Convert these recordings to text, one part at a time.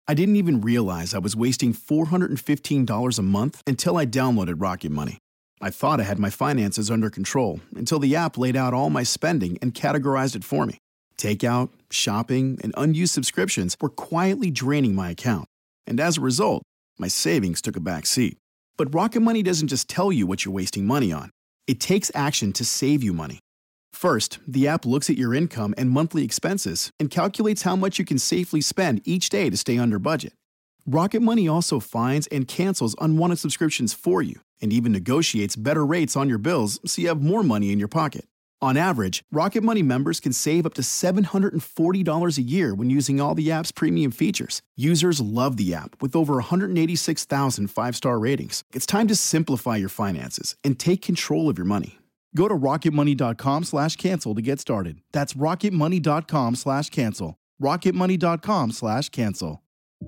I didn't even realize I was wasting $415 a month until I downloaded Rocket Money. I thought I had my finances under control until the app laid out all my spending and categorized it for me. Takeout, shopping, and unused subscriptions were quietly draining my account. And as a result, my savings took a back seat. But Rocket Money doesn't just tell you what you're wasting money on. It takes action to save you money. First, the app looks at your income and monthly expenses and calculates how much you can safely spend each day to stay under budget. Rocket Money also finds and cancels unwanted subscriptions for you and even negotiates better rates on your bills so you have more money in your pocket. On average, Rocket Money members can save up to $740 a year when using all the app's premium features. Users love the app with over 186,000 five-star ratings. It's time to simplify your finances and take control of your money. Go to rocketmoney.com/cancel to get started. That's rocketmoney.com/cancel. rocketmoney.com/cancel.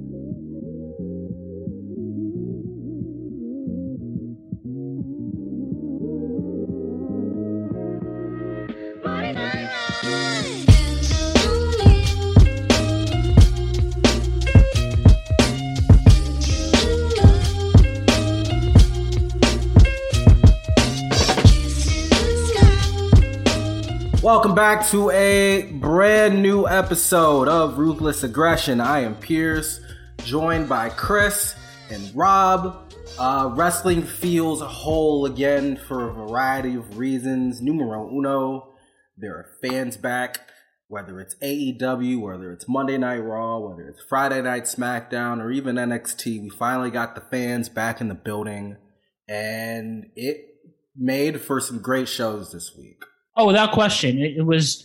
Welcome back to a brand new episode of Ruthless Aggression. I am Pierce, joined by Chris and Rob. Wrestling feels whole again for a variety of reasons. Numero uno, there are fans back, whether it's AEW, whether it's Monday Night Raw, whether it's Friday Night SmackDown, or even NXT. We finally got the fans back in the building, and it made for some great shows this week. Oh, without question, it was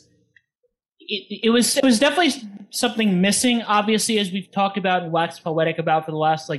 definitely something missing. Obviously, as we've talked about and waxed poetic about for the last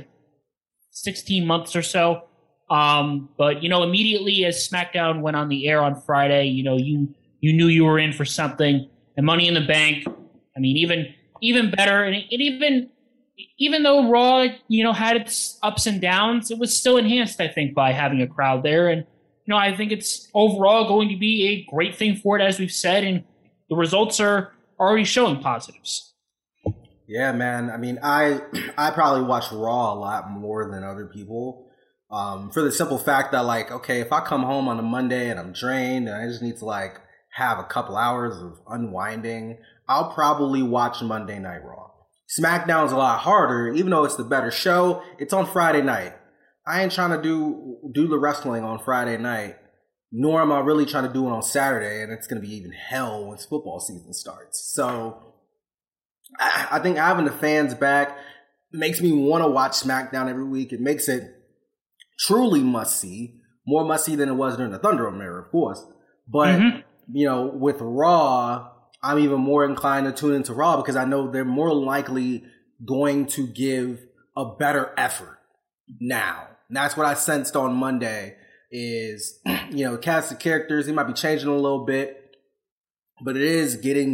16 months or so. But immediately as SmackDown went on the air on Friday, you knew you were in for something. And Money in the Bank, I mean, even better. And even though Raw, had its ups and downs, it was still enhanced, I think, by having a crowd there. And I think it's overall going to be a great thing for it, as we've said, and the results are already showing positives. Yeah, man. I mean, I probably watch Raw a lot more than other people, for the simple fact that, okay, if I come home on a Monday and I'm drained and I just need to have a couple hours of unwinding, I'll probably watch Monday Night Raw. SmackDown's a lot harder, even though it's the better show. It's on Friday night. I ain't trying to do the wrestling on Friday night, nor am I really trying to do it on Saturday, and it's going to be even hell once football season starts. So I think having the fans back makes me want to watch SmackDown every week. It makes it truly must-see, more must-see than it was during the Thunderdome era, of course. But, with Raw, I'm even more inclined to tune into Raw because I know they're more likely going to give a better effort now. And that's what I sensed on Monday is, cast of characters, they might be changing a little bit, but it is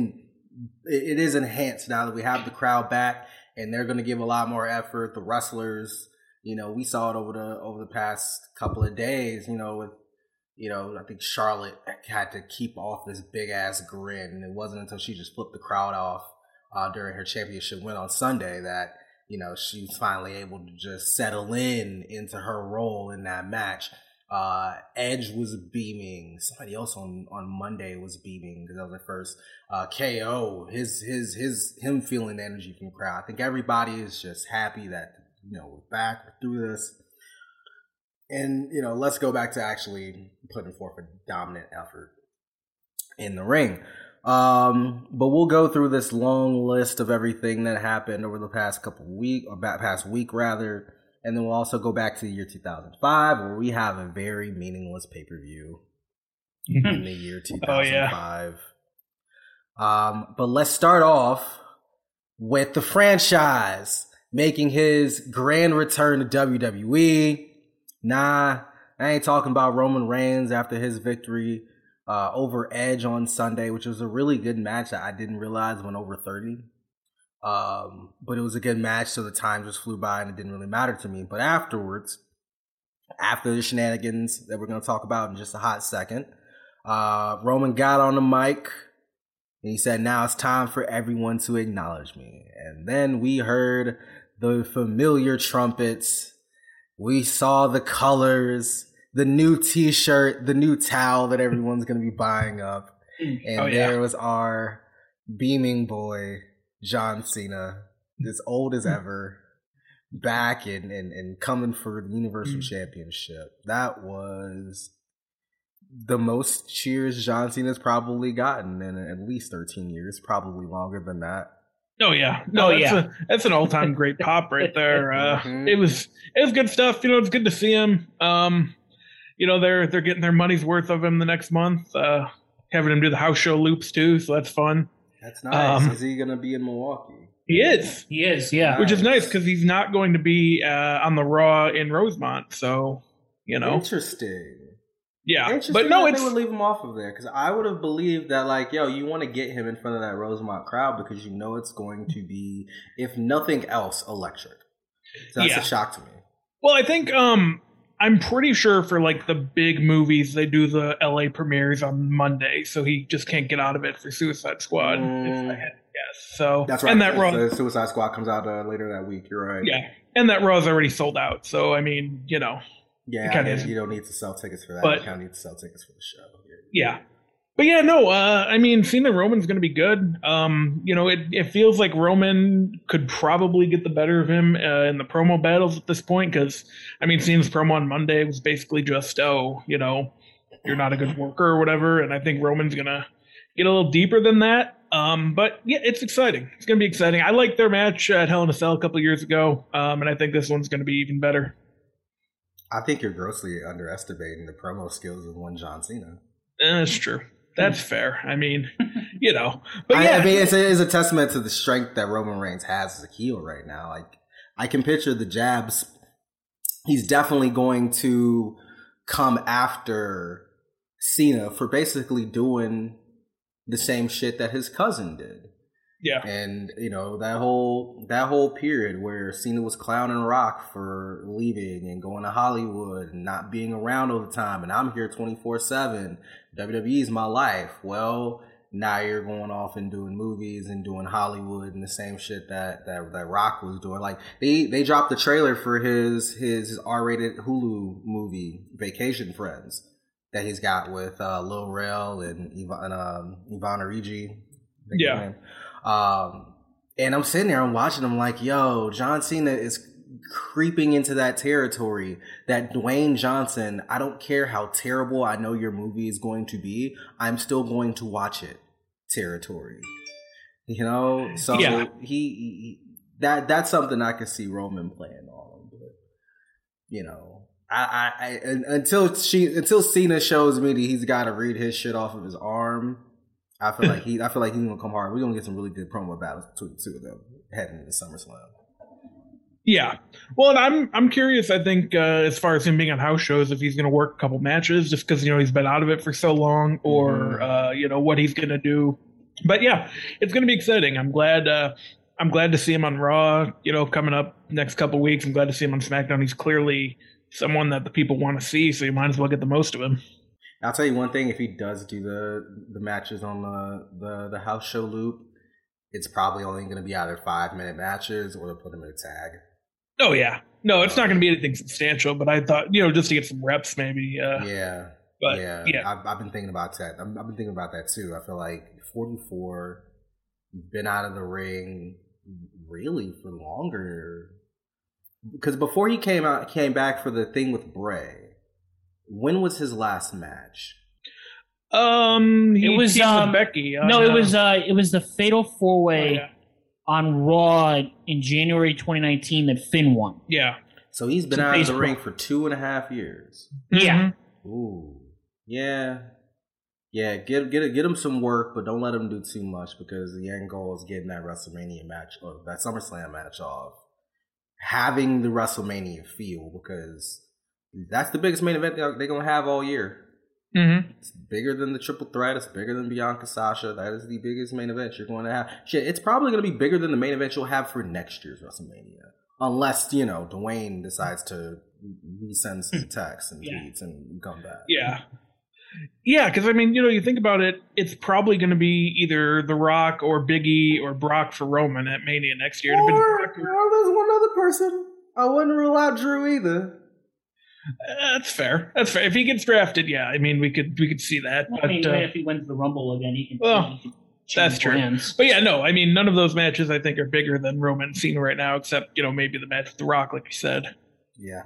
enhanced now that we have the crowd back and they're going to give a lot more effort. The wrestlers, we saw it over the past couple of days, with, I think Charlotte had to keep off this big ass grin. And it wasn't until she just flipped the crowd off during her championship win on Sunday that, she was finally able to just settle into her role in that match. Edge was beaming. Somebody else on Monday was beaming because that was their first KO. Him feeling the energy from the crowd. I think everybody is just happy that we're back, we're through this, and let's go back to actually putting forth a dominant effort in the ring. But we'll go through this long list of everything that happened over the past past week rather. And then we'll also go back to the year 2005 where we have a very meaningless pay-per-view in the year 2005. Oh, yeah. But let's start off with the franchise making his grand return to WWE. Nah, I ain't talking about Roman Reigns after his victory over Edge on Sunday, which was a really good match that I didn't realize went over 30. But it was a good match, so the time just flew by and it didn't really matter to me. But afterwards, after the shenanigans that we're going to talk about in just a hot second, Roman got on the mic and he said, "Now it's time for everyone to acknowledge me." And then we heard the familiar trumpets. We saw the colors, the new T-shirt, the new towel that everyone's going to be buying up. And there was our beaming boy, John Cena, as old as ever, back and coming for the Universal Championship. That was the most cheers John Cena's probably gotten in at least 13 years, probably longer than that. Oh yeah, that's an all-time great pop right there. It was good stuff. It's good to see him. They're getting their money's worth of him the next month. Having him do the house show loops too, so that's fun. That's nice. Is he gonna be in Milwaukee? He is. Yeah. Which is nice because he's not going to be on the Raw in Rosemont. So interesting. Yeah, but no, they would leave him off of there because I would have believed that you want to get him in front of that Rosemont crowd because it's going to be, if nothing else, electric. So that's a shock to me. Well, I think I'm pretty sure for the big movies they do the LA premieres on Monday, so he just can't get out of it for Suicide Squad. If I had to guess. So that's right. And that Raw, the Suicide Squad comes out later that week. You're right. Yeah, and that Raw's already sold out. So I mean, Yeah, you don't need to sell tickets for that. You kind of need to sell tickets for the show. Yeah. But yeah, no, I mean, Cena Roman's going to be good. It feels like Roman could probably get the better of him in the promo battles at this point because, Cena's promo on Monday was basically just, you're not a good worker or whatever. And I think Roman's going to get a little deeper than that. But yeah, it's exciting. It's going to be exciting. I liked their match at Hell in a Cell a couple of years ago, and I think this one's going to be even better. I think you're grossly underestimating the promo skills of one John Cena. That's true. That's fair. But yeah. It's a testament to the strength that Roman Reigns has as a heel right now. I can picture the jabs. He's definitely going to come after Cena for basically doing the same shit that his cousin did. Yeah. And, that whole period where Cena was clowning Rock for leaving and going to Hollywood and not being around all the time. And I'm here 24/7. WWE's my life. Well, now you're going off and doing movies and doing Hollywood and the same shit that Rock was doing. They dropped the trailer for his R-rated Hulu movie, Vacation Friends, that he's got with Lil Rel and Ivana Rigi. Yeah. And I'm sitting there, I'm watching them yo, John Cena is creeping into that territory that Dwayne Johnson, I don't care how terrible I know your movie is going to be, I'm still going to watch it territory. So yeah. he that's something I could see Roman playing on, but I until Cena shows me that he's got to read his shit off of his arm, I feel like he's gonna come hard. We're gonna get some really good promo battles between the two of them heading into SummerSlam. Yeah, well, and I'm curious. I think as far as him being on house shows, if he's gonna work a couple matches, just because he's been out of it for so long, or what he's gonna do. But yeah, it's gonna be exciting. I'm glad to see him on Raw. Coming up next couple weeks. I'm glad to see him on SmackDown. He's clearly someone that the people want to see, so you might as well get the most of him. I'll tell you one thing: if he does do the matches on the house show loop, it's probably only going to be either 5-minute matches or they'll put him in a tag. Oh yeah, no, it's not going to be anything substantial. But I thought, just to get some reps, maybe. Yeah, but yeah. I've been thinking about that. I've been thinking about that too. I feel like 44, been out of the ring really for longer. Because before he came back for the thing with Bray. When was his last match? It was with Becky. It was the Fatal 4-Way on Raw in January 2019 that Finn won. Yeah. So he's been out of the ring for 2.5 years. Yeah. Ooh. Yeah. Yeah. Get him some work, but don't let him do too much because the end goal is getting that WrestleMania match or that SummerSlam match off. Having the WrestleMania feel because that's the biggest main event they're going to have all year. Mm-hmm. It's bigger than the Triple Threat. It's bigger than Bianca Sasha. That is the biggest main event you're going to have. Shit, it's probably going to be bigger than the main event you'll have for next year's WrestleMania. Unless, Dwayne decides to resend some texts and tweets and come back. Yeah. Yeah, because I mean, you think about it, it's probably going to be either The Rock or Big E or Brock for Roman at Mania next year. Or there's one other person. I wouldn't rule out Drew either. That's fair. That's fair. If he gets drafted, yeah, I mean, we could see that. Well, but, I mean, if he wins the Rumble again, he can. Well, that's true. Brands. But yeah, no, I mean, none of those matches I think are bigger than Roman and Cena right now, except maybe the match with The Rock, like you said. Yeah.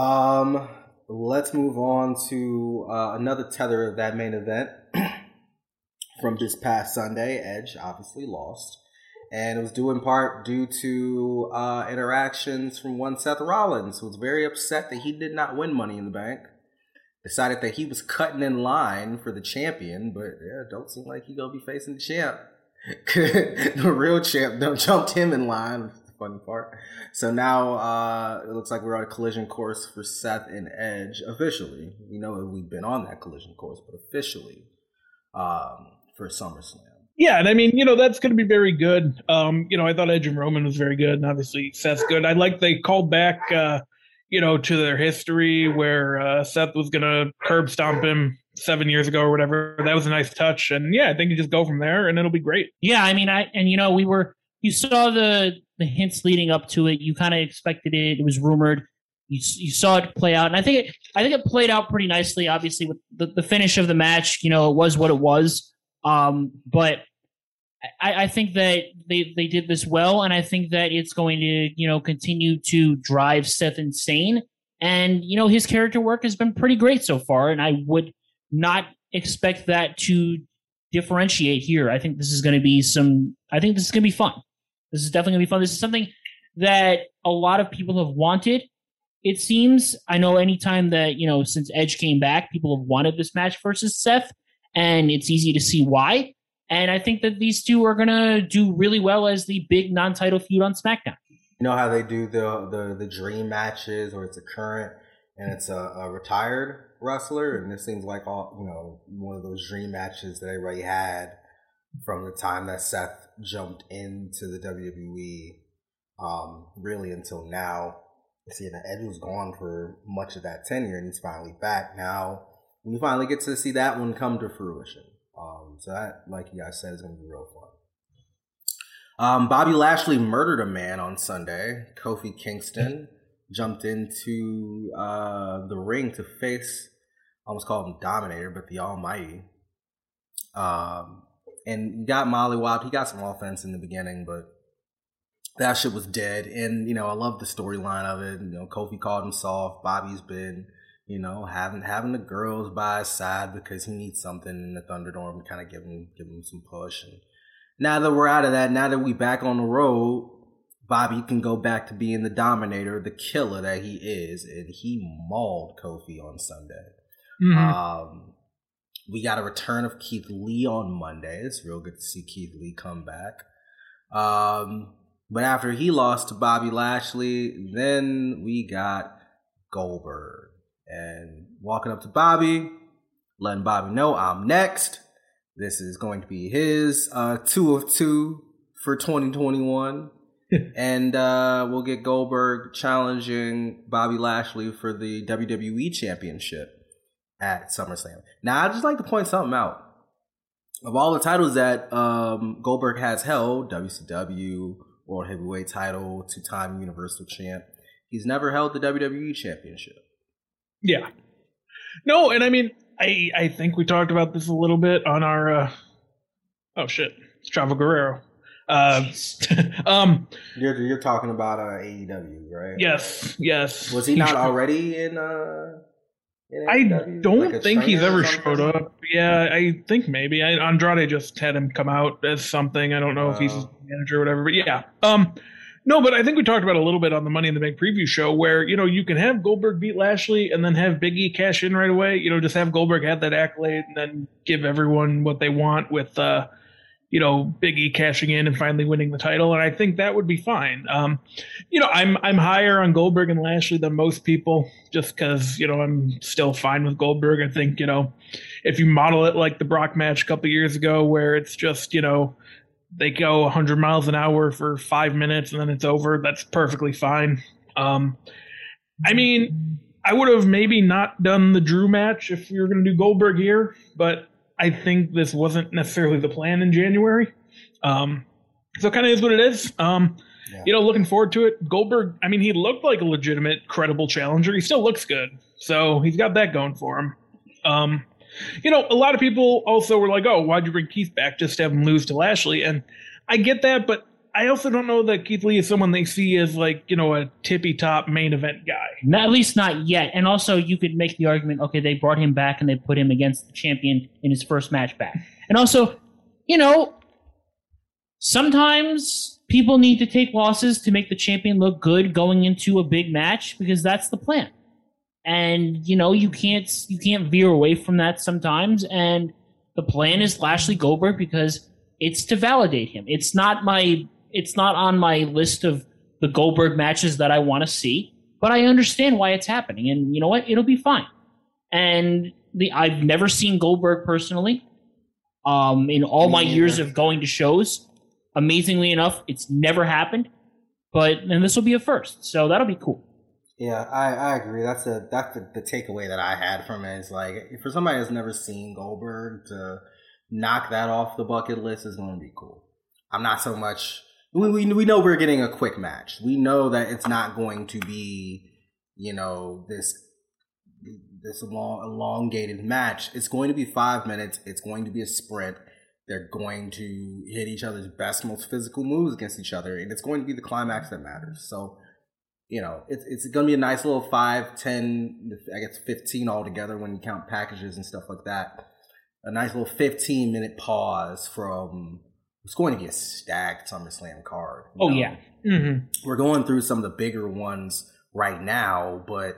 Let's move on to another tether of that main event from this past Sunday. Edge obviously lost, and it was due in part to interactions from one Seth Rollins, who was very upset that he did not win Money in the Bank. Decided that he was cutting in line for the champion, but yeah, don't seem like he gonna be facing the champ. The real champ jumped him in line, which is the funny part. So now it looks like we're on a collision course for Seth and Edge officially. We know that we've been on that collision course, but officially for SummerSlam. Yeah, and I mean, that's going to be very good. I thought Edge and Roman was very good, and obviously Seth's good. I like they called back, to their history where Seth was going to curb stomp him 7 years ago or whatever. That was a nice touch, and yeah, I think you just go from there, and it'll be great. Yeah, I mean, you saw the hints leading up to it. You kind of expected it. It was rumored. You saw it play out, and I think it played out pretty nicely. Obviously, with the finish of the match, it was what it was. But I think that they did this well, and I think that it's going to continue to drive Seth insane. And his character work has been pretty great so far, and I would not expect that to differentiate here. I think this is going to be fun. This is definitely going to be fun. This is something that a lot of people have wanted. It seems. I know anytime that since Edge came back, people have wanted this match versus Seth, and it's easy to see why. And I think that these two are going to do really well as the big non-title feud on SmackDown. You know how they do the dream matches, or it's a current and it's a retired wrestler, and this seems like one of those dream matches that everybody had from the time that Seth jumped into the WWE, really until now. See, that Edge was gone for much of that tenure, and he's finally back. Now we finally get to see that one come to fruition. So that, like you guys said, is going to be real fun. Bobby Lashley murdered a man on Sunday. Kofi Kingston jumped into the ring to face, I almost called him Dominator, but the Almighty. And got mollywopped. He got some offense in the beginning, but that shit was dead. And, I love the storyline of it. Kofi called him soft. Bobby's been, having the girls by his side because he needs something in the Thunderdome to kind of give him some push. And now that we're out of that, now that we back on the road, Bobby can go back to being the Dominator, the killer that he is. And he mauled Kofi on Sunday. Mm-hmm. We got a return of Keith Lee on Monday. It's real good to see Keith Lee come back. But after he lost to Bobby Lashley, then we got Goldberg. And walking up to Bobby, letting Bobby know I'm next. This is going to be his 2 of 2 for 2021. And we'll get Goldberg challenging Bobby Lashley for the WWE Championship at SummerSlam. Now, I'd just like to point something out. Of all the titles that Goldberg has held, WCW, World Heavyweight title, 2-time Universal Champ, he's never held the WWE Championship. Yeah. No, and I mean, I think we talked about this a little bit on our, it's Chavo Guerrero. You're talking about AEW, right? Yes. Was he not already in I don't think he's ever showed up. Yeah, I think maybe. Andrade just had him come out as something. I don't know if he's his manager or whatever, but yeah. No, but I think we talked about it a little bit on the Money in the Bank preview show where, you can have Goldberg beat Lashley and then have Big E cash in right away. Just have Goldberg have that accolade and then give everyone what they want with, Big E cashing in and finally winning the title. And I think that would be fine. I'm higher on Goldberg and Lashley than most people just because, I'm still fine with Goldberg. I think, if you model it like the Brock match a couple years ago where it's just, they go 100 miles an hour for 5 minutes and then it's over. That's perfectly fine. I I would have maybe not done the Drew match if we were going to do Goldberg here, but I think this wasn't necessarily the plan in January. So kind of is what it is. Looking forward to it. Goldberg, I mean, he looked like a legitimate, credible challenger. He still looks good. So he's got that going for him. A lot of people also were like, oh, why'd you bring Keith back just to have him lose to Lashley? And I get that, but I also don't know that Keith Lee is someone they see as like, a tippy-top main event guy. At least not yet. And also you could make the argument, okay, they brought him back and they put him against the champion in his first match back. And also, sometimes people need to take losses to make the champion look good going into a big match because that's the plan. And, you can't veer away from that sometimes. And the plan is Lashley Goldberg because it's to validate him. It's not on my list of the Goldberg matches that I want to see, but I understand why it's happening. And you know what? It'll be fine. And I've never seen Goldberg personally. In all my years of going to shows, amazingly enough, it's never happened. And this will be a first, so that'll be cool. Yeah, I agree. That's the takeaway that I had from it. Is like, for somebody that's never seen Goldberg, to knock that off the bucket list is going to be cool. I'm not so much. We know we're getting a quick match. We know that it's not going to be, this elongated match. It's going to be 5 minutes. It's going to be a sprint. They're going to hit each other's best, most physical moves against each other, and it's going to be the climax that matters. So, it's going to be a nice little 5, 10, I guess 15 altogether when you count packages and stuff like that. A nice little 15-minute pause from it's going to be a stacked SummerSlam card. Yeah. Mm-hmm. We're going through some of the bigger ones right now, but,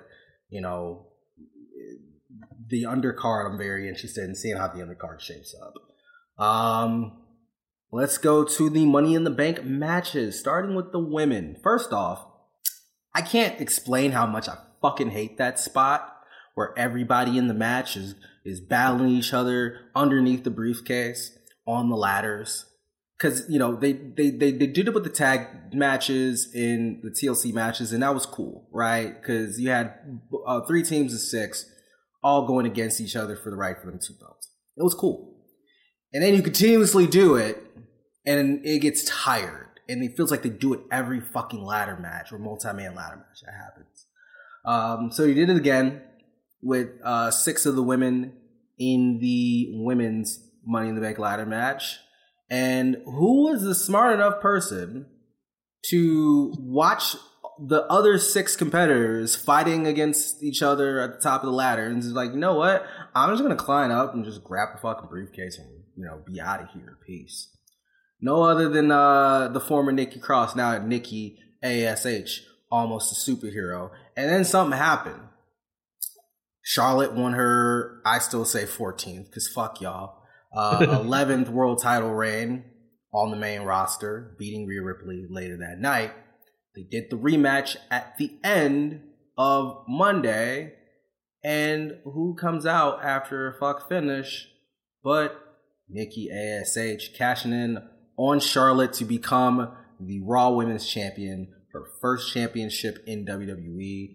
the undercard, I'm very interested in seeing how the undercard shapes up. Let's go to the Money in the Bank matches, starting with the women. First off, I can't explain how much I fucking hate that spot where everybody in the match is battling each other underneath the briefcase on the ladders. Because, they did it with the tag matches in the TLC matches, and that was cool, right? Because you had 3 teams of 6 all going against each other for the right for them 2 belts. It was cool. And then you continuously do it, and it gets tired. And it feels like they do it every fucking ladder match or multi-man ladder match that happens. So you did it again with 6 of the women in the women's Money in the Bank ladder match. And who was the smart enough person to watch the other 6 competitors fighting against each other at the top of the ladder and is like, you know what? I'm just going to climb up and just grab a fucking briefcase and, be out of here. Peace. No other than the former Nikki Cross, now Nikki ASH, almost a superhero. And then something happened. Charlotte won her, I still say 14th, because fuck y'all. 11th world title reign on the main roster, beating Rhea Ripley later that night. They did the rematch at the end of Monday. And who comes out after a fuck finish but Nikki ASH, cashing in on Charlotte to become the Raw Women's Champion, her first championship in WWE.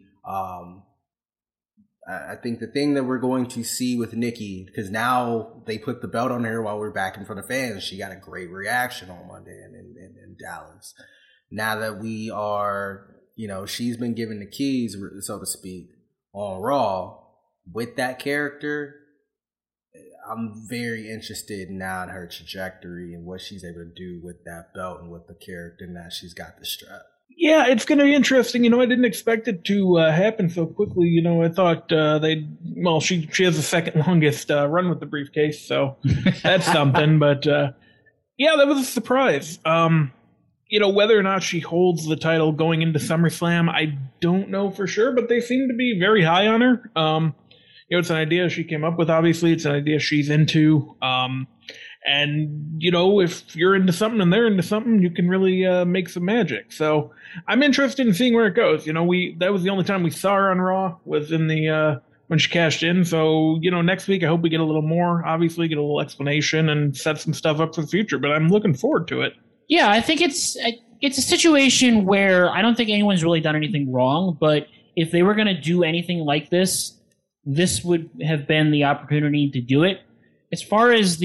I think the thing that we're going to see with Nikki, because now they put the belt on her while we're back in front of fans, she got a great reaction on Monday in Dallas. Now that we are, she's been given the keys, so to speak, on Raw with that character, I'm very interested now in her trajectory and what she's able to do with that belt and with the character now she's got the strap. Yeah, it's going to be interesting. I didn't expect it to happen so quickly. I thought she has the second longest run with the briefcase, so that's something. But yeah, that was a surprise. Whether or not she holds the title going into SummerSlam, I don't know for sure, but they seem to be very high on her. It's an idea she came up with, obviously. It's an idea she's into. And, if you're into something and they're into something, you can really make some magic. So I'm interested in seeing where it goes. That was the only time we saw her on Raw was in the when she cashed in. So, next week I hope we get a little more, obviously, get a little explanation and set some stuff up for the future. But I'm looking forward to it. Yeah, I think it's a situation where I don't think anyone's really done anything wrong, but if they were going to do anything like this, this would have been the opportunity to do it. As far as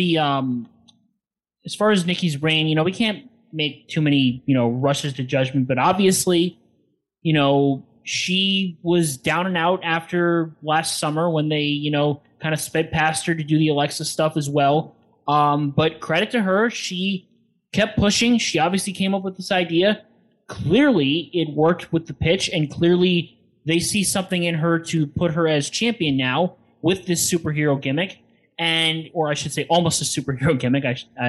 Nikki's reign, you know, we can't make too many, you know, rushes to judgment, but obviously, you know, she was down and out after last summer when they, you know, kind of sped past her to do the Alexa stuff as well. But credit to her, she kept pushing. She obviously came up with this idea. Clearly, it worked with the pitch, and clearly they see something in her to put her as champion now with this superhero gimmick, or I should say, almost a superhero gimmick.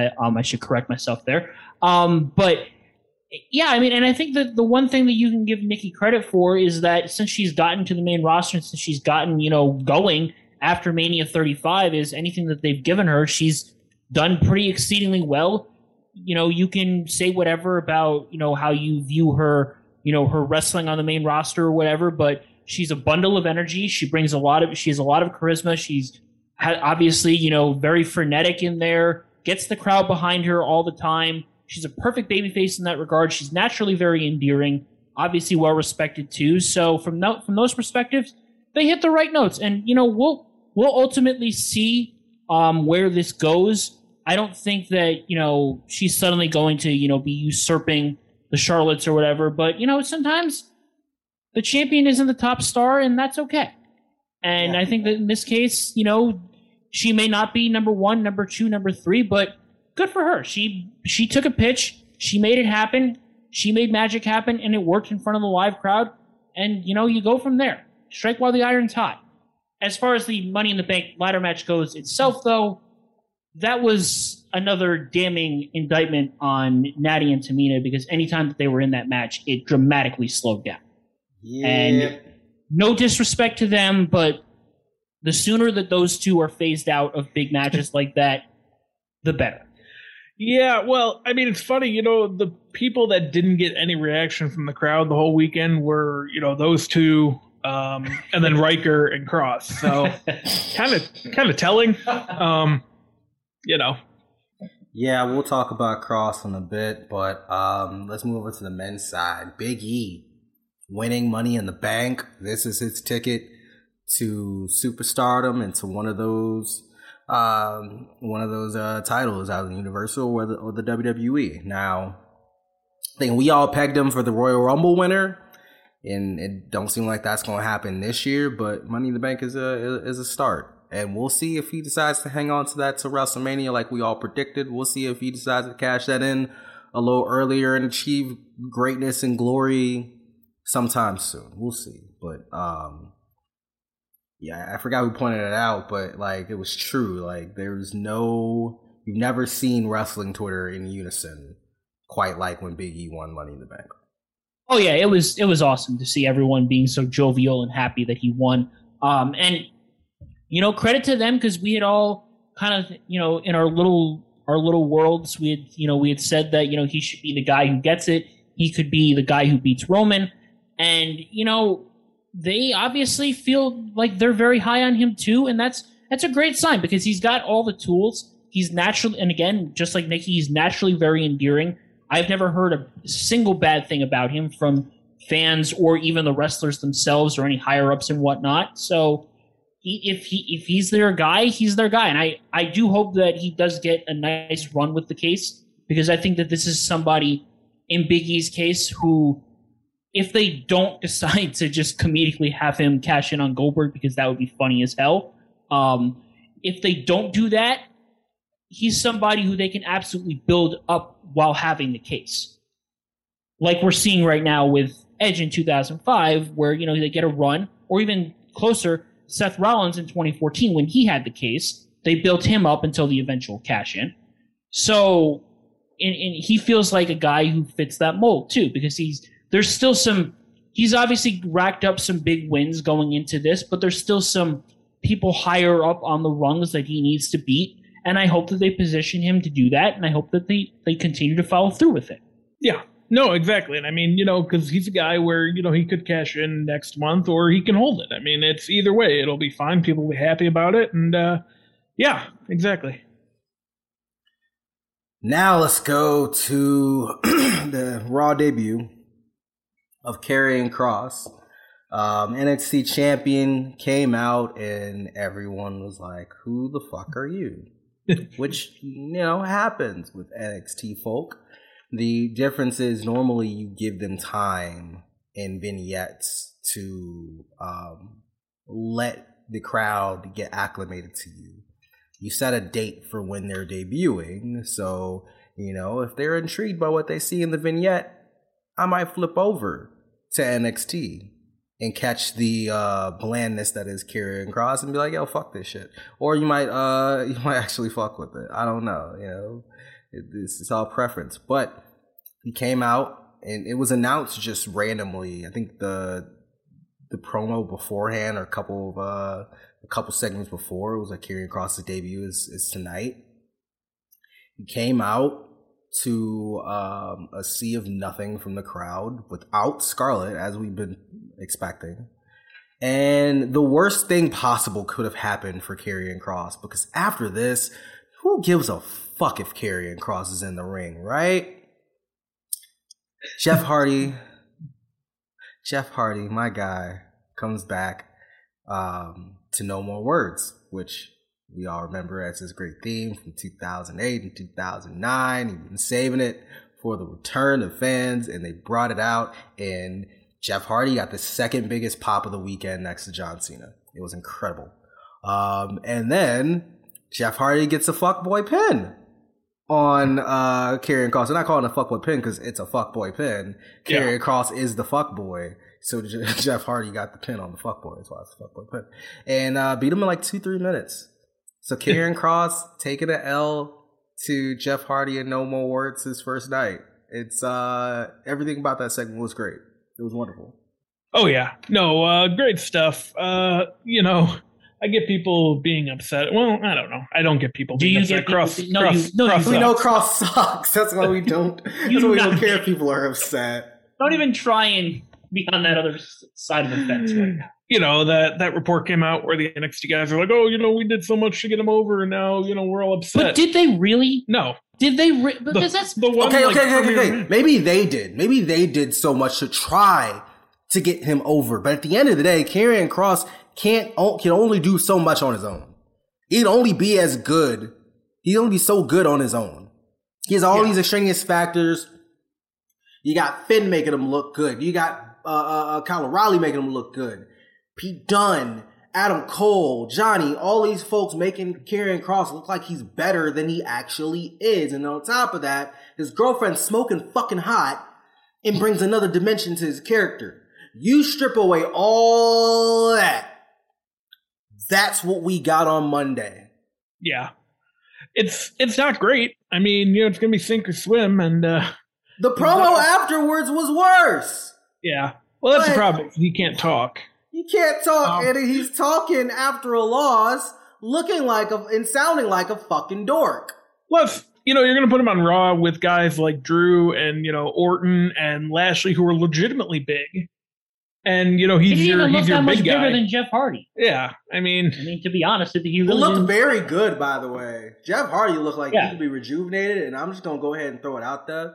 I should correct myself there. But yeah, I mean, and I think that the one thing that you can give Nikki credit for is that since she's gotten to the main roster, and since she's gotten, you know, going after Mania 35, is anything that they've given her, she's done pretty exceedingly well. You know, you can say whatever about, you know, how you view her, you know, her wrestling on the main roster or whatever, but she's a bundle of energy. She has a lot of charisma. She's obviously, you know, very frenetic in there, gets the crowd behind her all the time. She's a perfect babyface in that regard. She's naturally very endearing, obviously well respected too. So from those perspectives, they hit the right notes. And, you know, we'll ultimately see where this goes. I don't think that, you know, she's suddenly going to, you know, be usurping the Charlottes or whatever. But, you know, sometimes the champion isn't the top star, and that's okay. And I think that in this case, you know, she may not be number 1, number 2, number 3, but good for her. She took a pitch. She made it happen. She made magic happen, and it worked in front of the live crowd. And, you know, you go from there. Strike while the iron's hot. As far as the Money in the Bank ladder match goes itself, though, that was another damning indictment on Natty and Tamina, because anytime that they were in that match, it dramatically slowed down. Yeah. And no disrespect to them, but the sooner that those two are phased out of big matches like that, the better. Yeah, well, I mean, it's funny, you know, the people that didn't get any reaction from the crowd the whole weekend were, you know, those two, and then Riker and Cross. So kind of telling, you know. Yeah, we'll talk about Cross in a bit, but let's move over to the men's side. Big E winning Money in the Bank. This is his ticket to superstardom and to one of those titles out of the Universal or the WWE. Now, I think we all pegged him for the Royal Rumble winner, and it don't seem like that's going to happen this year. But Money in the Bank is a start, and we'll see if he decides to hang on to that to WrestleMania like we all predicted. We'll see if he decides to cash that in a little earlier and achieve greatness and glory sometime soon. We'll see, but yeah, I forgot who pointed it out, but like it was true. Like you've never seen wrestling Twitter in unison quite like when Big E won Money in the Bank. Oh yeah, it was awesome to see everyone being so jovial and happy that he won. And you know, credit to them, because we had all kind of, you know, in our little worlds, we had said that, you know, he should be the guy who gets it. He could be the guy who beats Roman, and you know, they obviously feel like they're very high on him too, and that's a great sign, because he's got all the tools. He's naturally, and again, just like Nikki, he's naturally very endearing. I've never heard a single bad thing about him from fans or even the wrestlers themselves or any higher ups and whatnot. So if he's their guy, he's their guy, and I do hope that he does get a nice run with the case, because I think that this is somebody in Big E's case who, if they don't decide to just comedically have him cash in on Goldberg, because that would be funny as hell, if they don't do that, he's somebody who they can absolutely build up while having the case. Like we're seeing right now with Edge in 2005, where, you know, they get a run, or even closer, Seth Rollins in 2014 when he had the case. They built him up until the eventual cash in. So, and he feels like a guy who fits that mold too, because he's obviously racked up some big wins going into this, but there's still some people higher up on the rungs that he needs to beat. And I hope that they position him to do that, and I hope that they continue to follow through with it. Yeah, no, exactly. And I mean, you know, because he's a guy where, you know, he could cash in next month or he can hold it. I mean, it's either way. It'll be fine. People will be happy about it. And yeah, exactly. Now let's go to the Raw debut of Karrion Kross. NXT champion came out and everyone was like, who the fuck are you? Which, happens with NXT folk. The difference is normally you give them time in vignettes to let the crowd get acclimated to you. You set a date for when they're debuting. So, if they're intrigued by what they see in the vignette, I might flip over to NXT and catch the blandness that is Karrion Kross and be like, yo, fuck this shit. Or you might actually fuck with it. I don't know. It's all preference. But he came out and it was announced just randomly. I think the promo beforehand or a couple segments before, it was like Karrion Kross's debut is tonight. He came out to a sea of nothing from the crowd without Scarlett, as we've been expecting. And the worst thing possible could have happened for Karrion Kross, because after this, who gives a fuck if Karrion Kross is in the ring, right? Jeff Hardy, my guy, comes back to No More Words, which we all remember as his great theme from 2008 and 2009. He's been saving it for the return of fans, and they brought it out, and Jeff Hardy got the second biggest pop of the weekend next to John Cena. It was incredible. And then Jeff Hardy gets a fuckboy pin on Karrion Kross. I'm not calling it a fuckboy pin because it's a fuckboy pin. Karrion Kross is the fuckboy. So Jeff Hardy got the pin on the fuckboy. That's why it's a fuckboy pin. And beat him in like 2-3 minutes. So Karrion Kross taking an L to Jeff Hardy and No More Words his first night. It's everything about that segment was great. It was wonderful. Oh yeah, no, great stuff. I get people being upset. Well, I don't know. I don't get people being upset. We know Kross sucks. That's why we don't. That's why we don't care if people are upset. Don't even try and be on that other side of the fence right now. That report came out where the NXT guys are like, oh, we did so much to get him over, and now, we're all upset. But did they really? No. Did they? Because that's the one. Okay. Maybe they did. Maybe they did so much to try to get him over. But at the end of the day, Karrion Kross can only do so much on his own. He'd only be as good. He'd only be so good on his own. He has all these extraneous factors. You got Finn making him look good. You got Kyle O'Reilly making him look good. Pete Dunne, Adam Cole, Johnny, all these folks making Karrion Kross look like he's better than he actually is. And on top of that, his girlfriend's smoking fucking hot and brings another dimension to his character. You strip away all that. That's what we got on Monday. Yeah. It's not great. I mean, it's going to be sink or swim. And the promo afterwards was worse. Yeah. Well, that's the problem. He can't talk. He can't talk, and he's talking after a loss, looking like and sounding like a fucking dork. Plus, you're going to put him on Raw with guys like Drew and, Orton and Lashley, who are legitimately big. And, he's your big guy. Bigger than Jeff Hardy. Yeah, I mean, to be honest, he really looked very good, by the way. Jeff Hardy looked like he could be rejuvenated, and I'm just going to go ahead and throw it out there.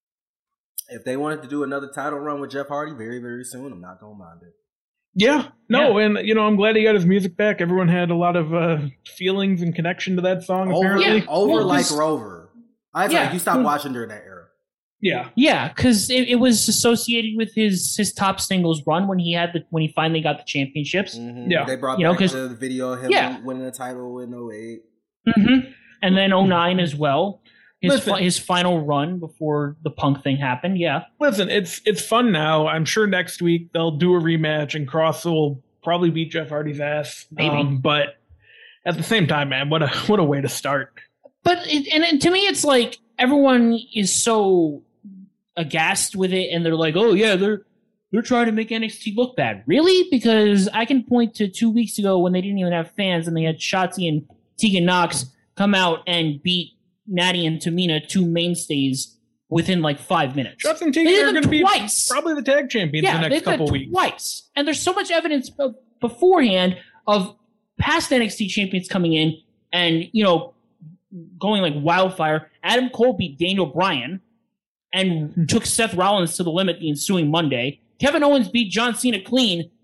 If they wanted to do another title run with Jeff Hardy very, very soon, I'm not going to mind it. Yeah, no, and I'm glad he got his music back. Everyone had a lot of feelings and connection to that song. Apparently, like Rover. I feel like you stopped watching during that era. Yeah, because it was associated with his top singles run when he finally got the championships. Mm-hmm. Yeah, they brought back the video of him winning the title in 08. Mm-hmm. And then 09 as well. His final run before the Punk thing happened, yeah. Listen, it's fun now. I'm sure next week they'll do a rematch and Kross will probably beat Jeff Hardy's ass. Maybe. But at the same time, man, what a way to start. But and to me, it's like everyone is so aghast with it, and they're like, oh yeah, they're trying to make NXT look bad. Really? Because I can point to 2 weeks ago when they didn't even have fans and they had Shotzi and Tegan Nox come out and beat Natty and Tamina, two mainstays, within like 5 minutes. Shotzi and Tegan are going to be probably the tag champions the next couple weeks. Twice. And there's so much evidence beforehand of past NXT champions coming in and, going like wildfire. Adam Cole beat Daniel Bryan and took Seth Rollins to the limit the ensuing Monday. Kevin Owens beat John Cena clean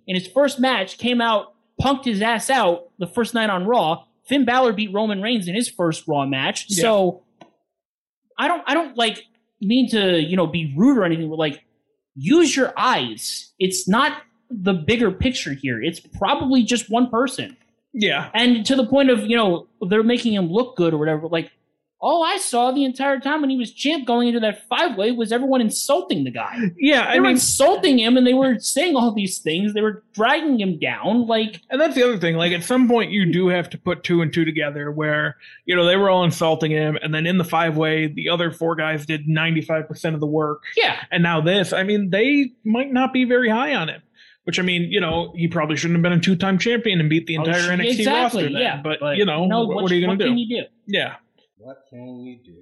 in his first match, came out, punked his ass out the first night on Raw. Finn Balor beat Roman Reigns in his first Raw match. Yeah. So I don't like mean to, be rude or anything, but like, use your eyes. It's not the bigger picture here. It's probably just one person. Yeah. And to the point of, they're making him look good or whatever, like, all I saw the entire time when he was champ going into that 5-way was everyone insulting the guy. Yeah, they were insulting him, and they were saying all these things. They were dragging him down, like. And that's the other thing. Like, at some point, you do have to put 2 and 2 together. Where they were all insulting him, and then in the 5-way, the other 4 guys did 95% of the work. Yeah. And now this. I mean, they might not be very high on him. Which, I mean, he probably shouldn't have been a 2-time champion and beat the entire NXT roster. Then. Yeah, but what are you going to do? What can you do? Yeah. What can you do?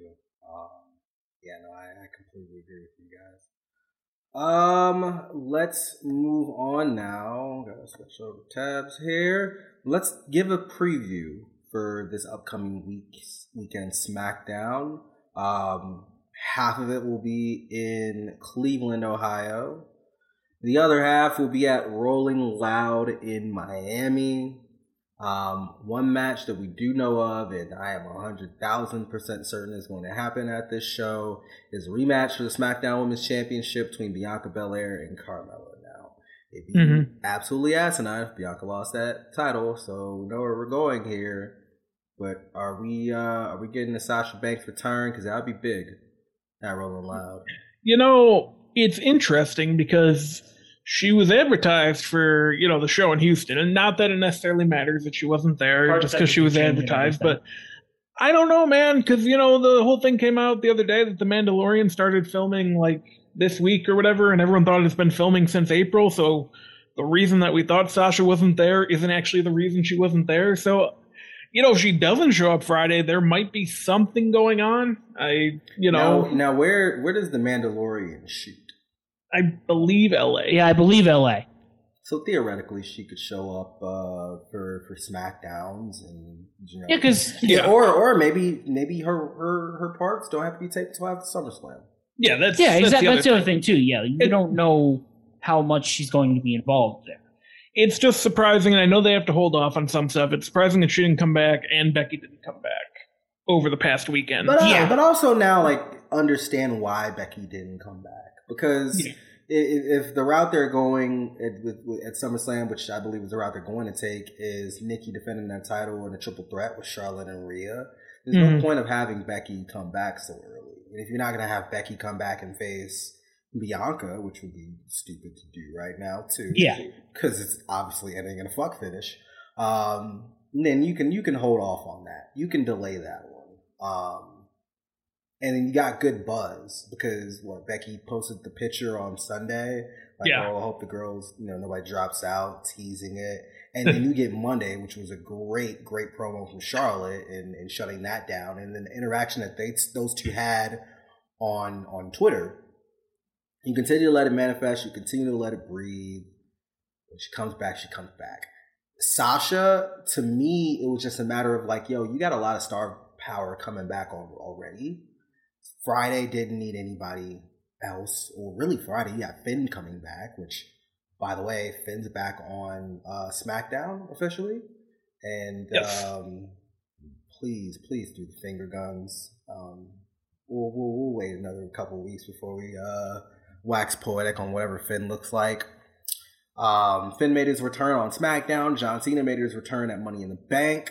I completely agree with you guys. Let's move on now. Gotta switch over tabs here. Let's give a preview for this upcoming weekend SmackDown. Half of it will be in Cleveland, Ohio. The other half will be at Rolling Loud in Miami. One match that we do know of, and I am 100,000% certain is going to happen at this show, is a rematch for the SmackDown Women's Championship between Bianca Belair and Carmella. Now, it'd be absolutely asinine if Bianca lost that title, so we know where we're going here. But are we getting a Sasha Banks return? Because that would be big at Rolling Loud. It's interesting because she was advertised for, the show in Houston. And not that it necessarily matters that she wasn't there just because she was advertised. But I don't know, man, because, the whole thing came out the other day that The Mandalorian started filming, like, this week or whatever. And everyone thought it's been filming since April. So the reason that we thought Sasha wasn't there isn't actually the reason she wasn't there. So, if she doesn't show up Friday, there might be something going on. Now where does The Mandalorian shoot? I believe L.A. Yeah, I believe L.A. So theoretically, she could show up for SmackDowns, and or maybe her parts don't have to be taped until after SummerSlam. Yeah, that's exactly. That's the other thing too. Yeah, you don't know how much she's going to be involved there. It's just surprising, and I know they have to hold off on some stuff. It's surprising that she didn't come back and Becky didn't come back over the past weekend. But also now, understand why Becky didn't come back. Because if the route they're going at SummerSlam, which I believe is the route they're going to take, is Nikki defending that title in a triple threat with Charlotte and Rhea, there's no point of having Becky come back so early. And if you're not going to have Becky come back and face Bianca, which would be stupid to do right now too, because it's obviously ending in a fuck finish, then you can hold off on that. You can delay that one. And then you got good buzz because Becky posted the picture on Sunday. I hope the girls, nobody drops out, teasing it. And then you get Monday, which was a great promo from Charlotte and shutting that down. And then the interaction that those two had on Twitter. You continue to let it manifest. You continue to let it breathe. When she comes back, she comes back. Sasha, to me, it was just a matter of you got a lot of star power coming back already. Friday didn't need anybody else, or really Friday, you got Finn coming back, which, by the way, Finn's back on SmackDown officially, and please do the finger guns. We'll wait another couple of weeks before we wax poetic on whatever Finn looks like. Finn made his return on SmackDown. John Cena made his return at Money in the Bank.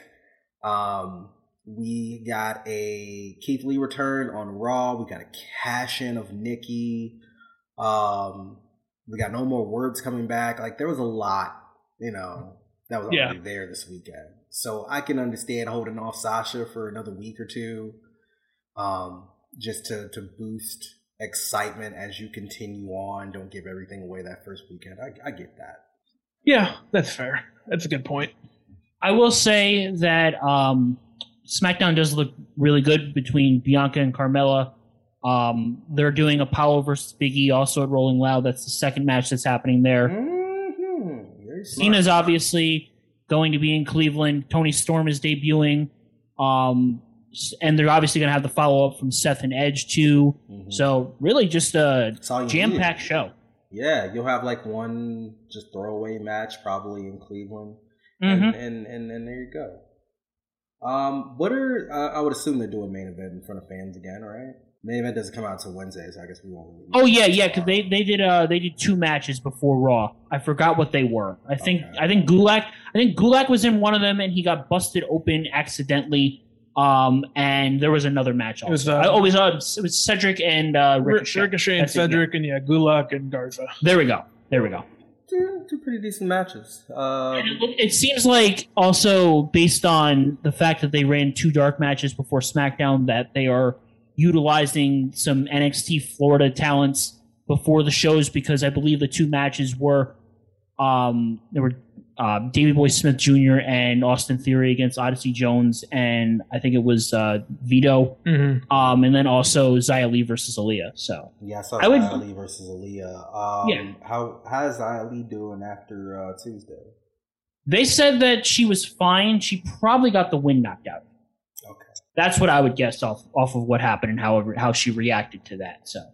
We got a Keith Lee return on Raw. We got a cash-in of Nikki. We got No More Words coming back. There was a lot, that was already there this weekend. So I can understand holding off Sasha for another week or two, just to boost excitement as you continue on. Don't give everything away that first weekend. I get that. Yeah, that's fair. That's a good point. I will say that SmackDown does look really good between Bianca and Carmella. They're doing Apollo versus Big E also at Rolling Loud. That's the second match that's happening there. Cena's obviously going to be in Cleveland. Tony Storm is debuting. And they're obviously going to have the follow-up from Seth and Edge, too. So, really just a jam-packed show. Yeah, you'll have like one just throwaway match probably in Cleveland, Mm-hmm. and there you go. What are I would assume they're doing main event in front of fans again, right? Main event doesn't come out until Wednesday, so I guess we won't really know. Oh yeah, because they did 2 matches before Raw. I forgot what they were. I think Gulak was in one of them and he got busted open accidentally. And there was another match also. It was Cedric and Ricochet. Ricochet and Cedric, and Gulak and Garza. There we go. Two pretty decent matches. And it seems like also based on the fact that they ran 2 dark matches before SmackDown that they are utilizing some NXT Florida talents before the shows, because I believe the 2 matches were Davey Boy Smith Jr. and Austin Theory against Odyssey Jones, and I think it was Vito, and then also Xia Li versus Aaliyah. So yeah, I saw Xia Li versus Aaliyah. Yeah. How's Xia Li doing after Tuesday? They said that she was fine. She probably got the wind knocked out. Okay, that's what I would guess off of what happened and how she reacted to that. So,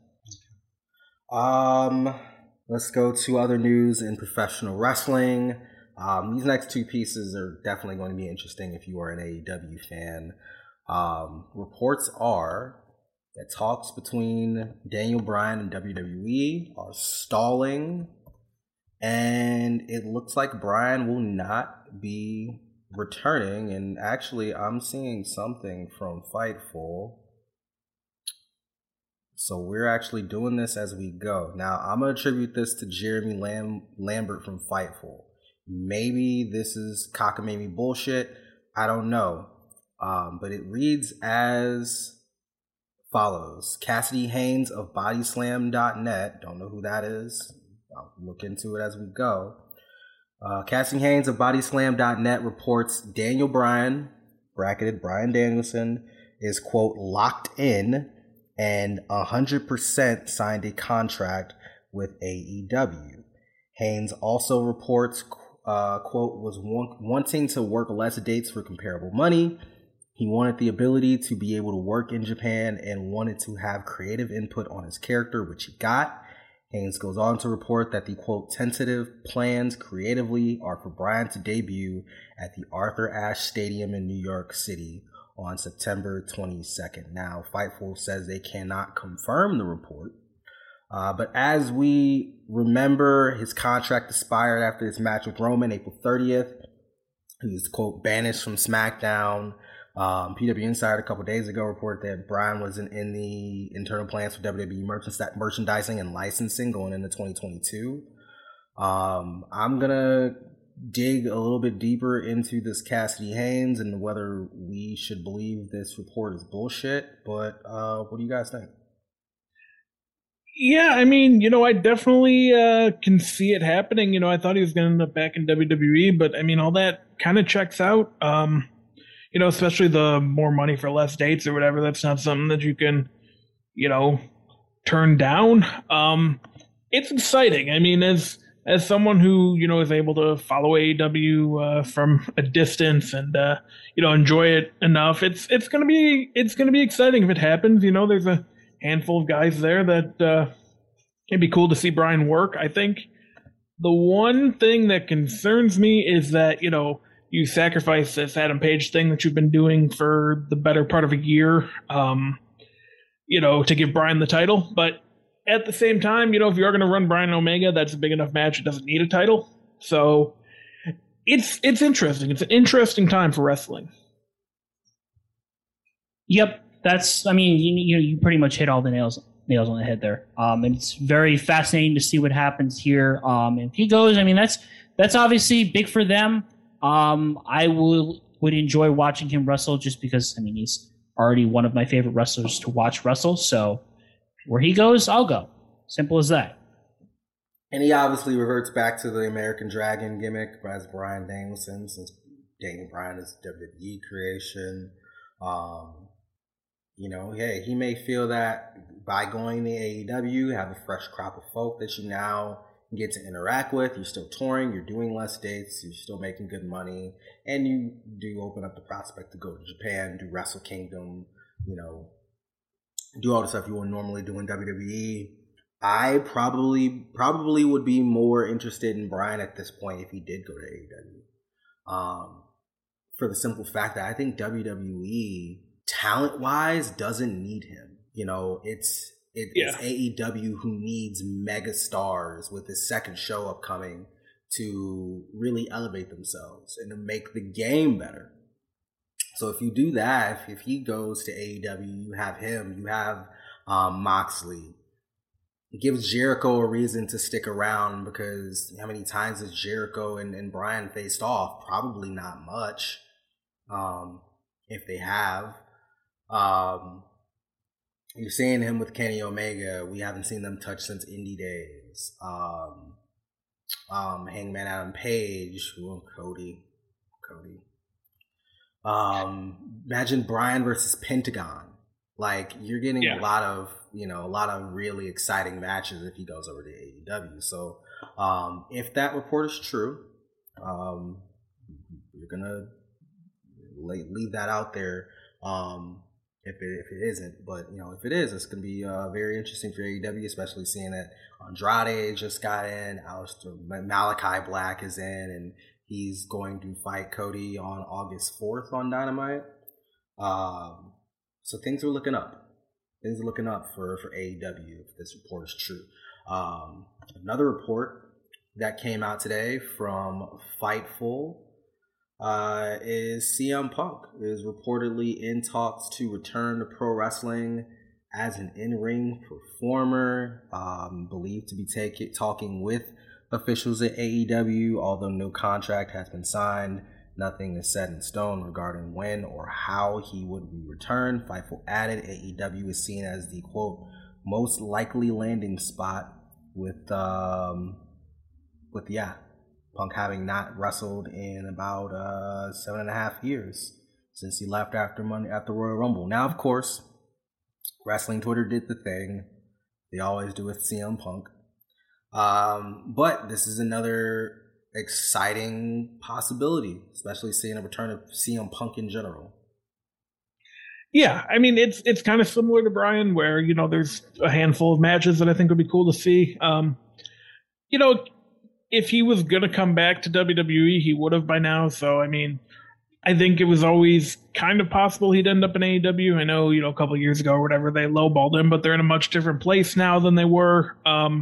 let's go to other news in professional wrestling. These next 2 pieces are definitely going to be interesting if you are an AEW fan. Reports are that talks between Daniel Bryan and WWE are stalling, and it looks like Bryan will not be returning. And actually, I'm seeing something from Fightful. So we're actually doing this as we go. Now, I'm going to attribute this to Jeremy Lambert from Fightful. Maybe this is cockamamie bullshit. I don't know. But it reads as follows. Cassidy Haynes of Bodyslam.net. Don't know who that is. I'll look into it as we go. Cassidy Haynes of Bodyslam.net reports Daniel Bryan, bracketed Bryan Danielson, is, quote, locked in and 100% signed a contract with AEW. Haynes also reports, quote, was wanting to work less dates for comparable money. He wanted the ability to be able to work in Japan and wanted to have creative input on his character, which he got. Haynes goes on to report that the, quote, tentative plans creatively are for Bryan to debut at the Arthur Ashe Stadium in New York City on September 22nd. Now, Fightful says they cannot confirm the report. But as we remember, his contract expired after his match with Roman April 30th. He was, quote, banished from SmackDown. PW Insider a couple days ago reported that Bryan was in the internal plans for WWE merchandising and licensing going into 2022. I'm going to dig a little bit deeper into this Cassidy Haynes and whether we should believe this report is bullshit. But what do you guys think? Yeah, I mean, I definitely can see it happening. I thought he was going to end up back in WWE, but I mean, all that kind of checks out. Especially the more money for less dates or whatever. That's not something that you can, turn down. It's exciting. I mean, as someone who, is able to follow AEW from a distance and, enjoy it enough, it's going to be exciting if it happens. There's a handful of guys there that it'd be cool to see Bryan work. I think the one thing that concerns me is that, you sacrifice this Adam Page thing that you've been doing for the better part of a year, to give Bryan the title. But at the same time, if you are going to run Bryan Omega, that's a big enough match. It doesn't need a title. So it's interesting. It's an interesting time for wrestling. Yep. You pretty much hit all the nails on the head there. And it's very fascinating to see what happens here. If he goes, that's obviously big for them. I would enjoy watching him wrestle just because, he's already one of my favorite wrestlers to watch wrestle. So where he goes, I'll go. Simple as that. And he obviously reverts back to the American Dragon gimmick as Bryan Danielson, since Daniel Bryan is a WWE creation. Hey, he may feel that by going to AEW, you have a fresh crop of folk that you now get to interact with. You're still touring, you're doing less dates, you're still making good money, and you do open up the prospect to go to Japan, do Wrestle Kingdom, do all the stuff you would normally do in WWE. I probably would be more interested in Bryan at this point if he did go to AEW. For the simple fact that I think WWE talent-wise doesn't need him. You know, it's AEW who needs mega stars with his second show upcoming to really elevate themselves and to make the game better. So if you do that, if he goes to AEW, you have him, you have Moxley. It gives Jericho a reason to stick around, because how many times has Jericho and Bryan faced off? Probably not much, if they have. You're seeing him with Kenny Omega. We haven't seen them touch since Indie days. Hangman Adam Page. Ooh, Cody. Imagine Bryan versus Pentagon. Like, you're getting a lot of really exciting matches if he goes over to AEW. So, if that report is true, you're gonna leave that out there. If it isn't, but if it is, it's gonna be very interesting for AEW, especially seeing that Andrade just got in, Malachi Black is in, and he's going to fight Cody on August 4th on Dynamite. So things are looking up. Things are looking up for AEW if this report is true. Another report that came out today from Fightful is CM Punk is reportedly in talks to return to pro wrestling as an in-ring performer. Believed to be talking with officials at AEW, although no contract has been signed. Nothing is set in stone regarding when or how he would return. Fightful added AEW is seen as the, quote, most likely landing spot with Punk having not wrestled in about 7.5 years since he left after Royal Rumble. Now, of course, Wrestling Twitter did the thing they always do with CM Punk. But this is another exciting possibility, especially seeing a return of CM Punk in general. Yeah, I mean, it's kind of similar to Bryan, where there's a handful of matches that I think would be cool to see. If he was gonna come back to WWE, he would have by now. So I mean, I think it was always kind of possible he'd end up in AEW. I know, a couple of years ago or whatever, they lowballed him, but they're in a much different place now than they were.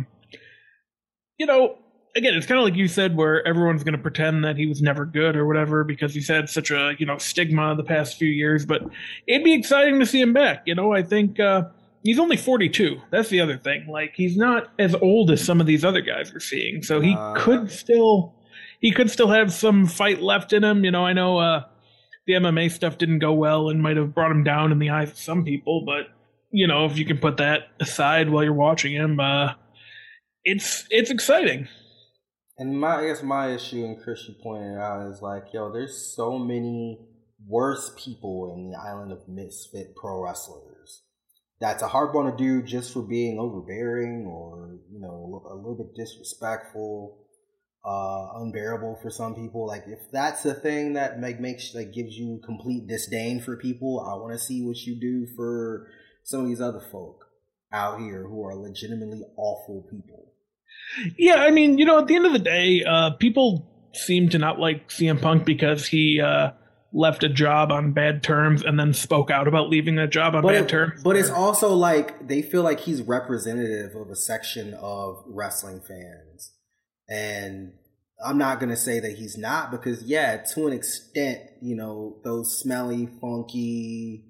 Again, it's kind of like you said, where everyone's going to pretend that he was never good or whatever because he's had such a, stigma the past few years. But it'd be exciting to see him back. I think he's only 42. That's the other thing. Like, he's not as old as some of these other guys we're seeing. So he could still have some fight left in him. I know the MMA stuff didn't go well and might have brought him down in the eyes of some people. But, if you can put that aside while you're watching him, it's exciting. And I guess my issue, and Chris, you pointed out, is like, there's so many worse people in the island of misfit pro wrestlers. That's a hard one to do just for being overbearing or, a little bit disrespectful, unbearable for some people. Like, if that's the thing that gives you complete disdain for people, I want to see what you do for some of these other folk out here who are legitimately awful people. Yeah, I mean, at the end of the day, people seem to not like CM Punk because he left a job on bad terms and then spoke out about leaving that job on bad terms. But it's also like they feel like he's representative of a section of wrestling fans. And I'm not going to say that he's not, because, to an extent, those smelly, funky,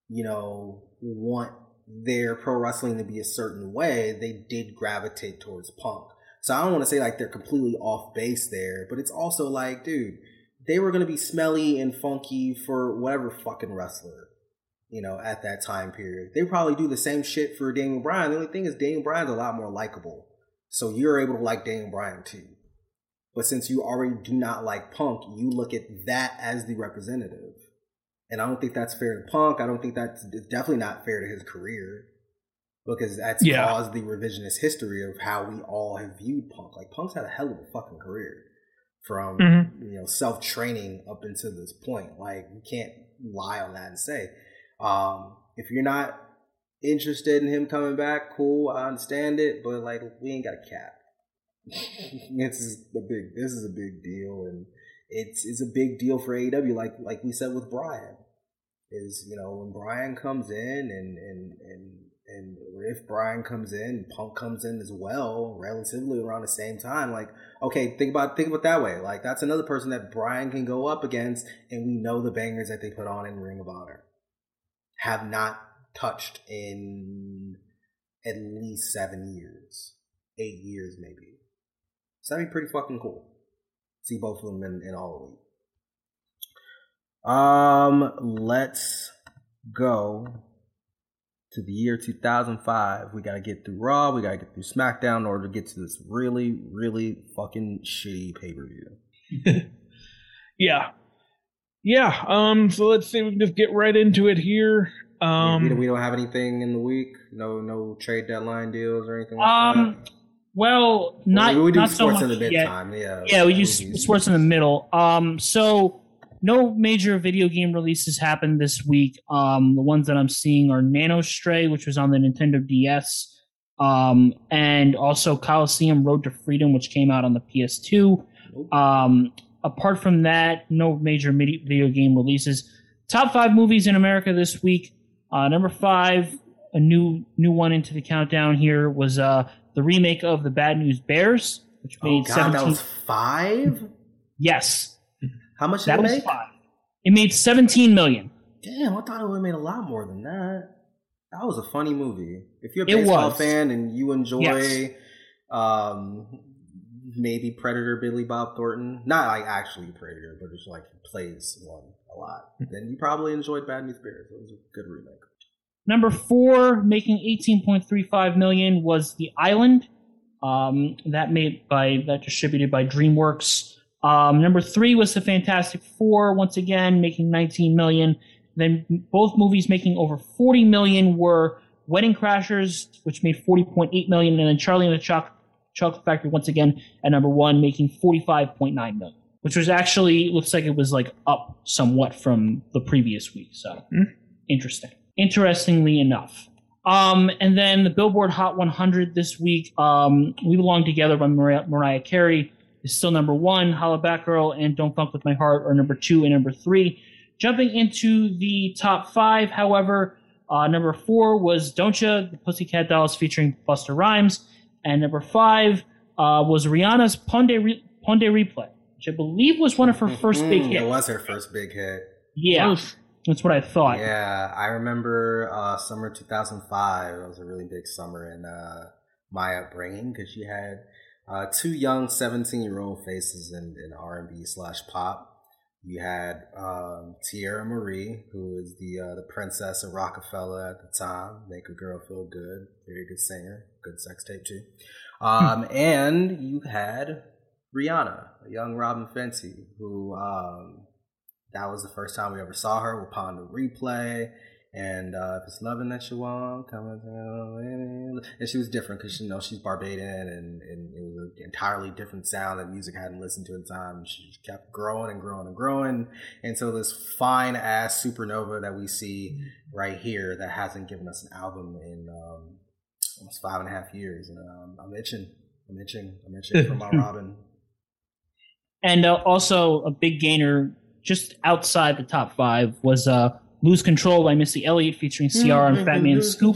want their pro wrestling to be a certain way, they did gravitate towards Punk. So I don't want to say like they're completely off base there, but it's also like, dude, they were going to be smelly and funky for whatever fucking wrestler, at that time period. They probably do the same shit for Daniel Bryan. The only thing is Daniel Bryan's a lot more likable. So you're able to like Daniel Bryan too. But since you already do not like Punk, you look at that as the representative. And I don't think that's fair to Punk. I don't think that's definitely not fair to his career, because that's caused the revisionist history of how we all have viewed Punk. Like, Punk's had a hell of a fucking career from, self-training up until this point. Like, you can't lie on that and say, if you're not interested in him coming back, cool, I understand it, but like we ain't got a cap. This is a big deal, and it's a big deal for AEW. Like we said with Brian, is when Brian comes in and if Brian comes in, Punk comes in as well, relatively around the same time. Like, okay, think about it that way. Like that's another person that Brian can go up against, and we know the bangers that they put on in Ring of Honor have not touched in at least 7 years, 8 years maybe. So that'd be pretty fucking cool. See both of them in All Elite. Let's go to the year 2005. We gotta get through Raw. We gotta get through SmackDown in order to get to this really, really fucking shitty pay-per-view. Yeah. So let's see. We can just get right into it here. We don't have anything in the week. No trade deadline deals or anything like that. Well, not we do not sports so much in the mid yet. time. Yeah, we do sports in the middle. So no major video game releases happened this week. The ones that I'm seeing are Nanostray, which was on the Nintendo DS, and also Coliseum Road to Freedom, which came out on the PS2. Apart from that, no major video game releases. Top 5 movies in America this week. Number 5, a new one into the countdown here, was the remake of The Bad News Bears, which made 17. That was 5? Yes. How much did it make? 5. It made $17 million. Damn, I thought it would have made a lot more than that. That was a funny movie. If you're a baseball fan and you enjoy maybe Predator Billy Bob Thornton, not like actually Predator, but just like he plays one a lot, then you probably enjoyed Bad News Bears. It was a good remake. Number 4, making $18.35 million, was The Island. That distributed by DreamWorks. Number 3 was The Fantastic Four, once again making $19 million. Then both movies making over $40 million were Wedding Crashers, which made $40.8 million, and then Charlie and the Chocolate Factory, once again at number 1, making $45.9 million, which was actually, looks like it was like up somewhat from the previous week. So Interestingly enough. And then the Billboard Hot 100 this week, We Belong Together by Mariah Carey is still number 1. Holla Back Girl and Don't Funk With My Heart are number 2 and number 3. Jumping into the top 5, however, number 4 was Don't Ya, the Pussycat Dolls featuring Busta Rhymes. And number 5 was Rihanna's Pon de Replay, which I believe was one of her first big hits. It was her first big hit. Yeah. That's what I thought. Yeah, I remember summer 2005. It was a really big summer in my upbringing because she had 2 young 17-year-old faces in R&B / pop. You had Tierra Marie, who was the princess of Rockefeller at the time. Make a Girl Feel Good. Very good singer. Good sex tape too. And you had Rihanna, a young Robin Fenty, who... that was the first time we ever saw her with Pon de Replay, and if it's loving that you want, come on. And she was different because she's Barbadian, and it was an entirely different sound that music I hadn't listened to in time. And she just kept growing and growing and growing, and so this fine ass supernova that we see right here that hasn't given us an album in almost 5.5 years, and I'm itching for my Robin. And also a big gainer, just outside the top 5, was Lose Control by Missy Elliott featuring Ciara and Fat Man Scoop,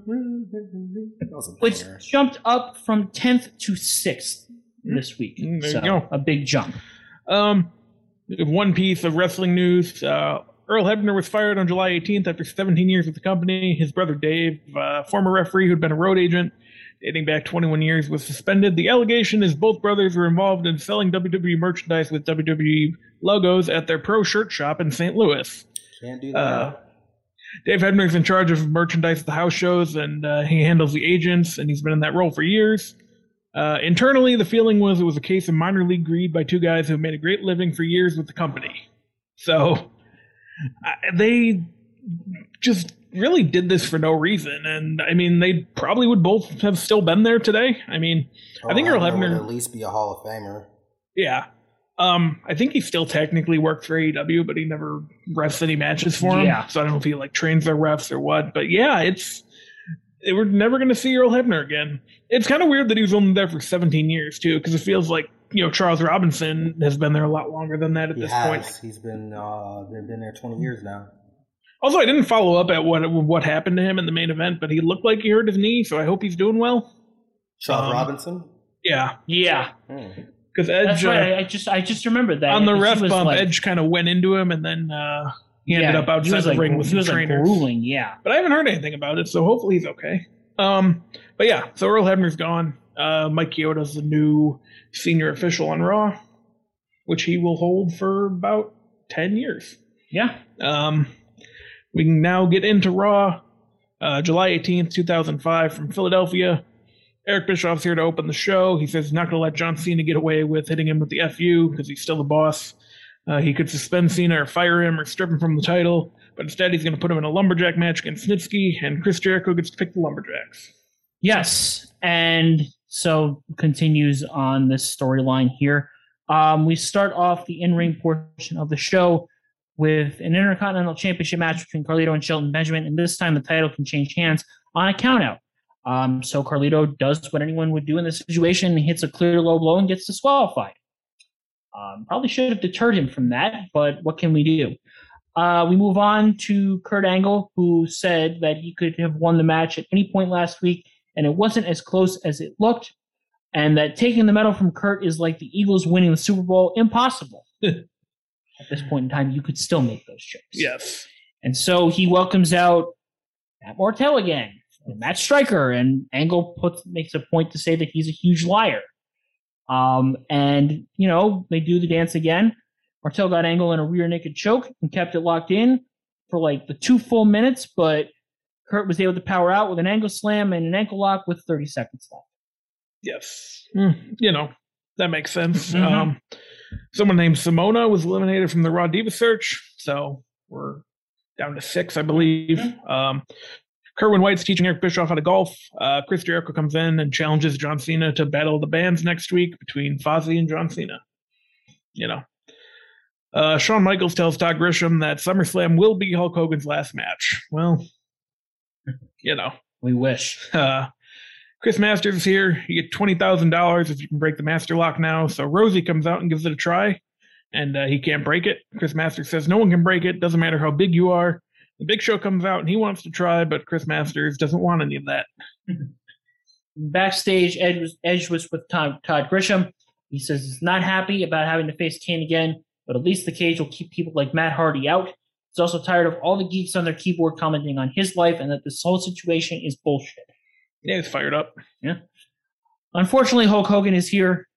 which jumped up from 10th to 6th this week. There you go. A big jump. One piece of wrestling news. Earl Hebner was fired on July 18th after 17 years with the company. His brother Dave, former referee who'd been a road agent dating back 21 years, was suspended. The allegation is both brothers were involved in selling WWE merchandise with WWE logos at their pro shirt shop in St. Louis. Can't do that. Dave Hebner's in charge of merchandise at the house shows, and he handles the agents, and he's been in that role for years. Internally, the feeling was it was a case of minor league greed by 2 guys who have made a great living for years with the company. So they just really did this for no reason, and I mean, they probably would both have still been there today. I mean, I think Earl Hebner would at least be a Hall of Famer. Yeah. I think he still technically worked for AEW, but he never refs any matches for him. Yeah. So I don't know if he trains their refs or what. But yeah, it's they were never going to see Earl Hebner again. It's kind of weird that he was only there for 17 years, too, because it feels like, Charles Robinson has been there a lot longer than that at this point. He's been, they've been there 20 years now. Also, I didn't follow up at what happened to him in the main event, but he looked like he hurt his knee, so I hope he's doing well. Charles Robinson? Yeah. Yeah. Because Edge... That's right. I just remembered that. On the ref bump, Edge kind of went into him, and then he ended up outside the ring with some trainers. Grueling, yeah. But I haven't heard anything about it, so hopefully he's okay. But yeah, so Earl Hebner's gone. Mike Chioda's the new senior official on Raw, which he will hold for about 10 years. Yeah. We can now get into Raw. July 18th, 2005, from Philadelphia. Eric Bischoff's here to open the show. He says he's not going to let John Cena get away with hitting him with the FU because he's still the boss. He could suspend Cena or fire him or strip him from the title, but instead he's going to put him in a lumberjack match against Snitsky, and Chris Jericho gets to pick the lumberjacks. Yes, and so continues on this storyline here. We start off the in-ring portion of the show with an Intercontinental Championship match between Carlito and Shelton Benjamin, and this time the title can change hands on a countout. So Carlito does what anyone would do in this situation, hits a clear low blow and gets disqualified. Probably should have deterred him from that, but what can we do? We move on to Kurt Angle, who said that he could have won the match at any point last week, and it wasn't as close as it looked, and that taking the medal from Kurt is like the Eagles winning the Super Bowl. Impossible. At this point in time, you could still make those jokes. Yes. And so he welcomes out Matt Martell again, and Matt Striker, and Angle makes a point to say that he's a huge liar. And, they do the dance again. Martell got Angle in a rear naked choke and kept it locked in for like the 2 full minutes, but Kurt was able to power out with an angle slam and an ankle lock with 30 seconds left. Yes. That makes sense. Mm-hmm. Someone named Simona was eliminated from the Raw Diva search, so we're down to 6, I believe. Mm-hmm. Kerwin White's teaching Eric Bischoff how to golf. Chris Jericho comes in and challenges John Cena to battle the bands next week between Fozzy and John Cena. Shawn Michaels tells Todd Grisham that SummerSlam will be Hulk Hogan's last match. Well, we wish. Chris Masters is here. You get $20,000 if you can break the master lock now. So Rosie comes out and gives it a try, and he can't break it. Chris Masters says no one can break it. Doesn't matter how big you are. The Big Show comes out and he wants to try, but Chris Masters doesn't want any of that. Backstage, Edge was with Todd Grisham. He says he's not happy about having to face Kane again, but at least the cage will keep people like Matt Hardy out. He's also tired of all the geeks on their keyboard commenting on his life and that this whole situation is bullshit. Yeah, he's fired up. Yeah. Unfortunately, Hulk Hogan is here.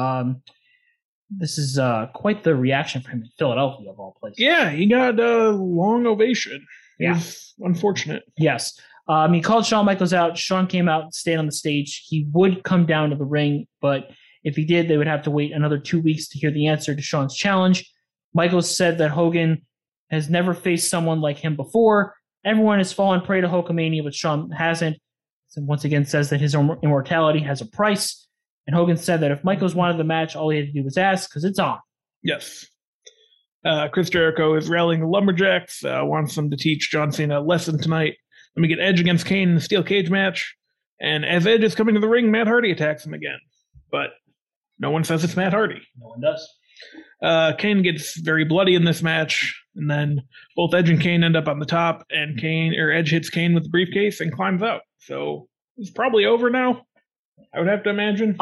This is quite the reaction from him in Philadelphia, of all places. Yeah, he got a long ovation. Yeah. It's unfortunate. Yes. He called Shawn Michaels out. Shawn came out and stayed on the stage. He would come down to the ring, but if he did, they would have to wait another 2 weeks to hear the answer to Shawn's challenge. Michaels said that Hogan has never faced someone like him before. Everyone has fallen prey to Hulkamania, but Shawn hasn't. And once again says that his immortality has a price. And Hogan said that if Michaels wanted the match, all he had to do was ask, because it's on. Yes. Chris Jericho is rallying the Lumberjacks, wants them to teach John Cena a lesson tonight. Then we get Edge against Kane in the steel cage match. And as Edge is coming to the ring, Matt Hardy attacks him again. But no one says it's Matt Hardy. No one does. Kane gets very bloody in this match. And then both Edge and Kane end up on the top. And Edge hits Kane with the briefcase and climbs out. So it's probably over now, I would have to imagine.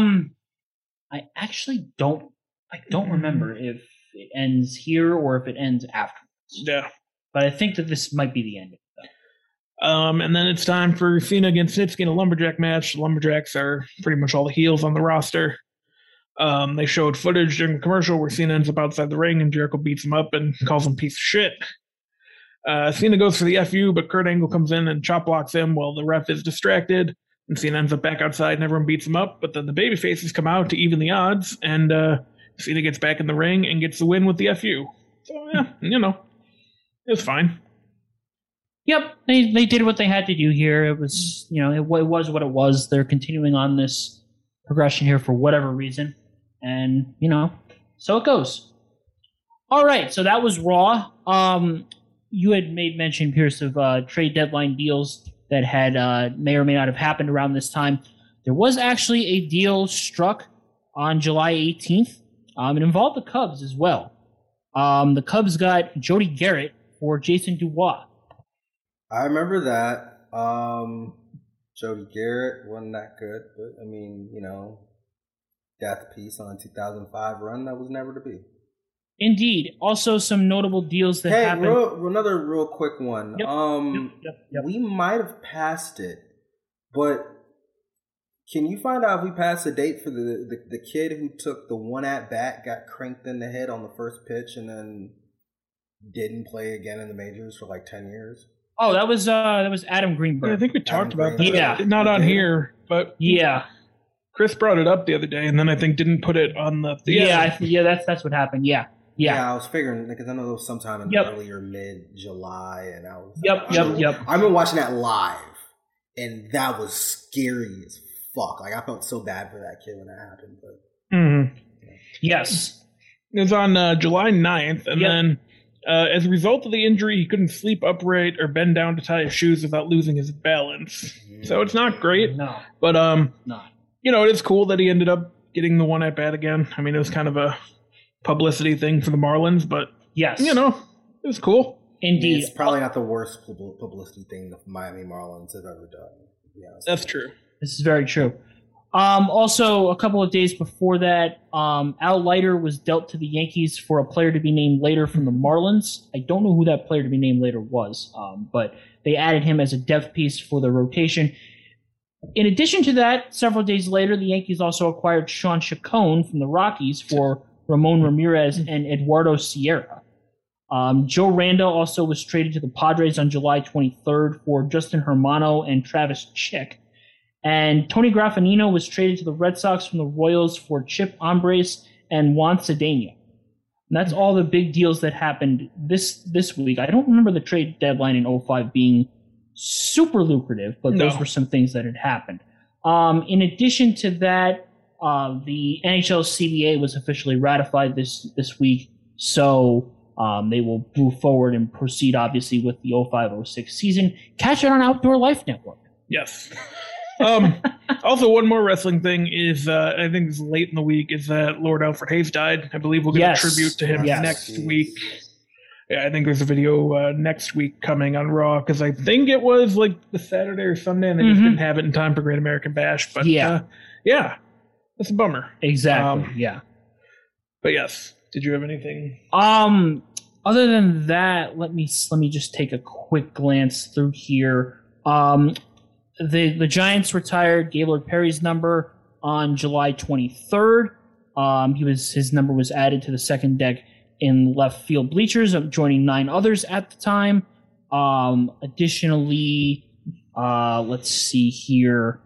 I actually don't remember if it ends here or if it ends afterwards. Yeah. But I think that this might be the end of it, though. And then it's time for Cena against Snitsky in a Lumberjack match. The Lumberjacks are pretty much all the heels on the roster. They showed footage during the commercial where Cena ends up outside the ring and Jericho beats him up and calls him a piece of shit. Cena goes for the FU, but Kurt Angle comes in and chop blocks him while the ref is distracted. And Cena ends up back outside and everyone beats him up. But then the babyfaces come out to even the odds, and Cena gets back in the ring and gets the win with the FU. So, yeah, it was fine. Yep, they did what they had to do here. It was, it was what it was. They're continuing on this progression here for whatever reason. And, so it goes. All right, so that was Raw. You had made mention, Pierce, of trade deadline deals that had may or may not have happened around this time. There was actually a deal struck on July 18th. It involved the Cubs as well. The Cubs got Jody Garrett for Jason Dubois. I remember that. Jody Garrett wasn't that good, but I mean, death piece on a 2005 run that was never to be. Indeed. Also, some notable deals that happened. Another real quick one. Yep. We might have passed it, but can you find out if we passed the date for the kid who took the one at bat, got cranked in the head on the first pitch, and then didn't play again in the majors for like 10 years? Oh, that was Adam Greenberg. Yeah, I think we talked about that. Yeah. Not on here, but yeah. Chris brought it up the other day, and then I think didn't put it on the. That's what happened. Yeah. Yeah, I was figuring because I know it was sometime in earlier mid-July, and I was. Yep. I've been watching that live, and that was scary as fuck. Like, I felt so bad for that kid when that happened. But Yes, it was on July 9th, and then as a result of the injury, he couldn't sleep upright or bend down to tie his shoes without losing his balance. So it's not great. No, but no. It is cool that he ended up getting the one at bat again. I mean, it was kind of a publicity thing for the Marlins, but yes, it was cool. Indeed. It's probably not the worst publicity thing the Miami Marlins have ever done. Yeah, that's true. This is very true. Also, a couple of days before that, Al Leiter was dealt to the Yankees for a player to be named later from the Marlins. I don't know who that player to be named later was, but they added him as a depth piece for the rotation. In addition to that, several days later, the Yankees also acquired Sean Chacon from the Rockies for Ramon Ramirez and Eduardo Sierra. Joe Randa also was traded to the Padres on July 23rd for Justin Hermano and Travis Chick. And Tony Graffanino was traded to the Red Sox from the Royals for Chip Ambrose and Juan Cedeno. And that's all the big deals that happened this week. I don't remember the trade deadline in 05 being super lucrative, but those were some things that had happened. In addition to that, the NHL CBA was officially ratified this week, so they will move forward and proceed, obviously, with the 05-06 season. Catch it on Outdoor Life Network. Yes. Also, one more wrestling thing is, I think it's late in the week, is that Lord Alfred Hayes died. I believe we'll get a tribute to him next week. Yeah, I think there's a video next week coming on Raw, because I think it was like the Saturday or Sunday, and they just didn't have it in time for Great American Bash. But that's a bummer. Exactly. But yes, did you have anything? Other than that, let me just take a quick glance through here. The Giants retired Gaylord Perry's number on July 23rd. His number was added to the second deck in left field bleachers, joining 9 others at the time. Additionally, let's see here.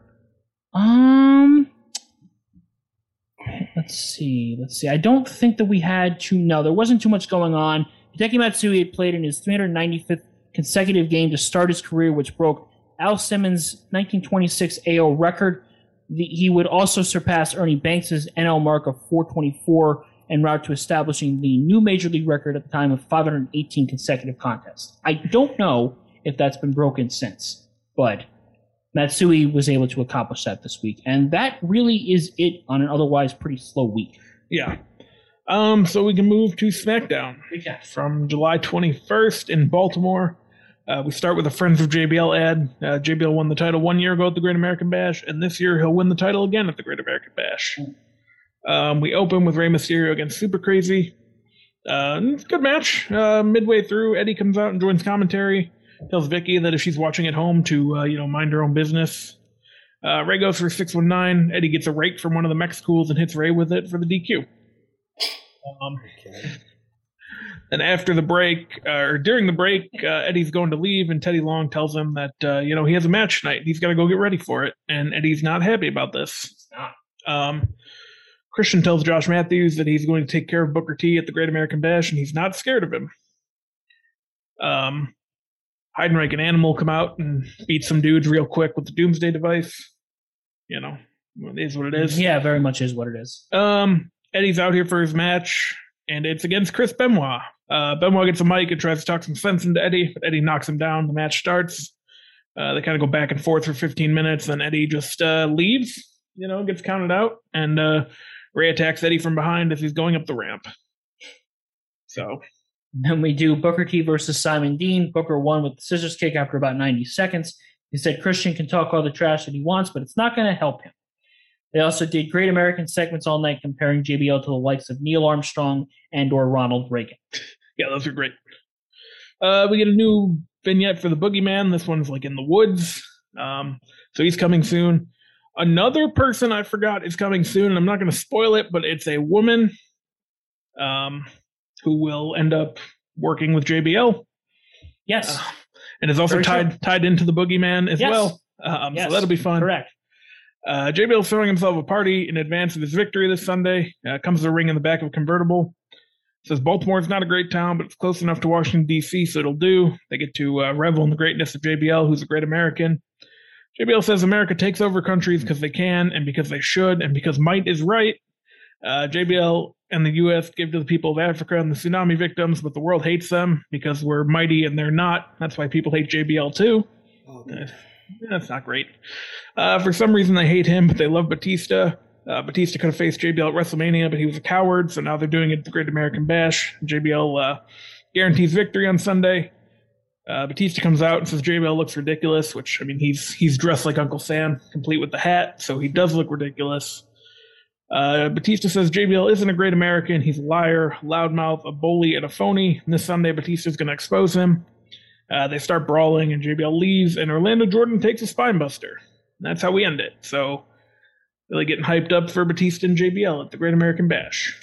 Let's see. I don't think that we had there wasn't too much going on. Hideki Matsui had played in his 395th consecutive game to start his career, which broke Al Simmons' 1926 AO record. He would also surpass Ernie Banks' NL mark of 424 en route to establishing the new major league record at the time of 518 consecutive contests. I don't know if that's been broken since, but Matsui was able to accomplish that this week, and that really is it on an otherwise pretty slow week. Yeah. So we can move to SmackDown from July 21st in Baltimore. We start with a Friends of JBL ad. JBL won the title 1 year ago at the Great American Bash, and this year he'll win the title again at the Great American Bash. We open with Rey Mysterio against Super Crazy. Good match. Midway through, Eddie comes out and joins commentary. Tells Vicky that if she's watching at home to mind her own business. Rey goes for 619. Eddie gets a rake from one of the mech schools and hits Rey with it for the DQ. And after the break, or during the break, Eddie's going to leave, and Teddy Long tells him that he has a match tonight. He's got to go get ready for it, and Eddie's not happy about this. Christian tells Josh Matthews that he's going to take care of Booker T at the Great American Bash, and he's not scared of him. Heidenreich and Animal come out and beat some dudes real quick with the Doomsday device. It is what it is. Yeah, very much is what it is. Eddie's out here for his match, and it's against Chris Benoit. Benoit gets a mic and tries to talk some sense into Eddie, but Eddie knocks him down. The match starts. They kind of go back and forth for 15 minutes. Then Eddie just leaves, gets counted out. And Ray attacks Eddie from behind as he's going up the ramp. So then we do Booker T versus Simon Dean. Booker won with the scissors kick after about 90 seconds. He said Christian can talk all the trash that he wants, but it's not going to help him. They also did Great American segments all night comparing JBL to the likes of Neil Armstrong and or Ronald Reagan. Yeah, those are great. We get a new vignette for the Boogeyman. This one's like in the woods. So he's coming soon. Another person I forgot is coming soon, and I'm not going to spoil it, but it's a woman who will end up working with JBL. Yes. And is also tied into the Boogeyman as well. Yes. So that'll be fun. Correct. JBL throwing himself a party in advance of his victory this Sunday. Comes to a ring in the back of a convertible. Says Baltimore's not a great town, but it's close enough to Washington, D.C., so it'll do. They get to revel in the greatness of JBL, who's a great American. JBL says America takes over countries because they can and because they should and because might is right. JBL and the U.S. give to the people of Africa and the tsunami victims, but the world hates them because we're mighty and they're not. That's why people hate JBL too. That's not great. For some reason, they hate him, but they love Batista. Batista could have faced JBL at WrestleMania, but he was a coward, so now they're doing it at the Great American Bash. JBL guarantees victory on Sunday. Batista comes out and says JBL looks ridiculous, which, I mean, he's dressed like Uncle Sam, complete with the hat, so he does look ridiculous. Batista says JBL isn't a great American. He's a liar, loudmouth, a bully, and a phony. And this Sunday, Batista's going to expose him. They start brawling, and JBL leaves, and Orlando Jordan takes a spine buster. That's how we end it. So, really getting hyped up for Batista and JBL at the Great American Bash.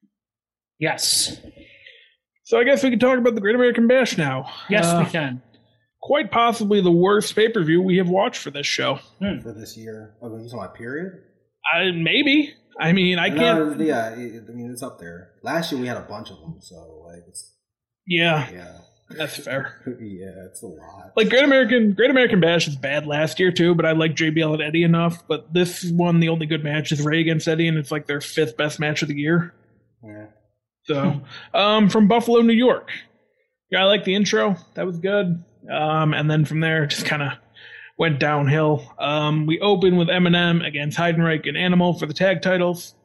Yes. So I guess we can talk about the Great American Bash now. Yes, we can. Quite possibly the worst pay-per-view we have watched for this show. For this year. Oh, you talking about period? Maybe. I mean, I can't... Yeah, I mean, it's up there. Last year we had a bunch of them, so, like, it's... Yeah. Yeah. That's fair. Yeah, it's a lot. Like, Great American Bash is bad last year, too, but I like JBL and Eddie enough. But this one, the only good match is Ray against Eddie, and it's like their 5th best match of the year. Yeah. So, from Buffalo, New York. Yeah, I like the intro. That was good. And then from there, just kind of went downhill. We opened with Eminem against Heidenreich and Animal for the tag titles.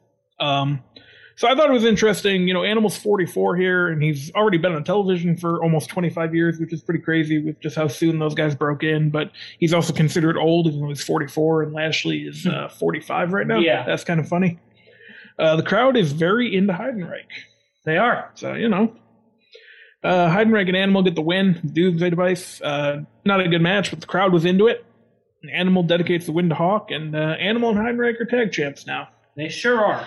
So I thought it was interesting. You know, Animal's 44 here, and he's already been on television for almost 25 years, which is pretty crazy with just how soon those guys broke in. But he's also considered old, even though he's 44, and Lashley is 45 right now. Yeah. That's kind of funny. The crowd is very into Heidenreich. They are. So, you know. Heidenreich and Animal get the win. Doomsday Device. Not a good match, but the crowd was into it. Animal dedicates the win to Hawk, and Animal and Heidenreich are tag champs now. They sure are.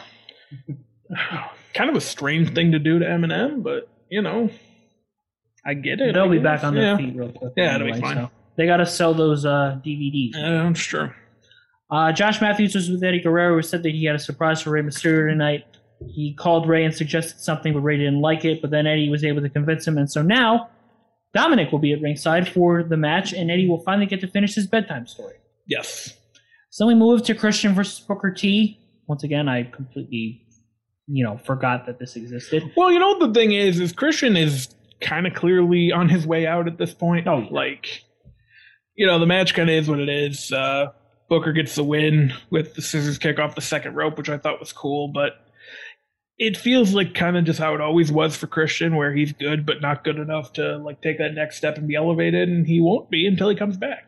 Kind of a strange thing to do to Eminem, but, you know, I get it. They'll be back on their feet real quick. Yeah, it'll be fine. So they got to sell those DVDs. That's true. Josh Matthews was with Eddie Guerrero, who said that he had a surprise for Rey Mysterio tonight. He called Ray and suggested something, but Ray didn't like it. But then Eddie was able to convince him, and so now Dominic will be at ringside for the match, and Eddie will finally get to finish his bedtime story. Yes. So we move to Christian versus Booker T. Once again, I completely, forgot that this existed. Well, you know what the thing is Christian is kind of clearly on his way out at this point. Oh, yeah. Like, the match kind of is what it is. Booker gets the win with the scissors kick off the second rope, which I thought was cool, but it feels like kind of just how it always was for Christian, where he's good but not good enough to like take that next step and be elevated, and he won't be until he comes back.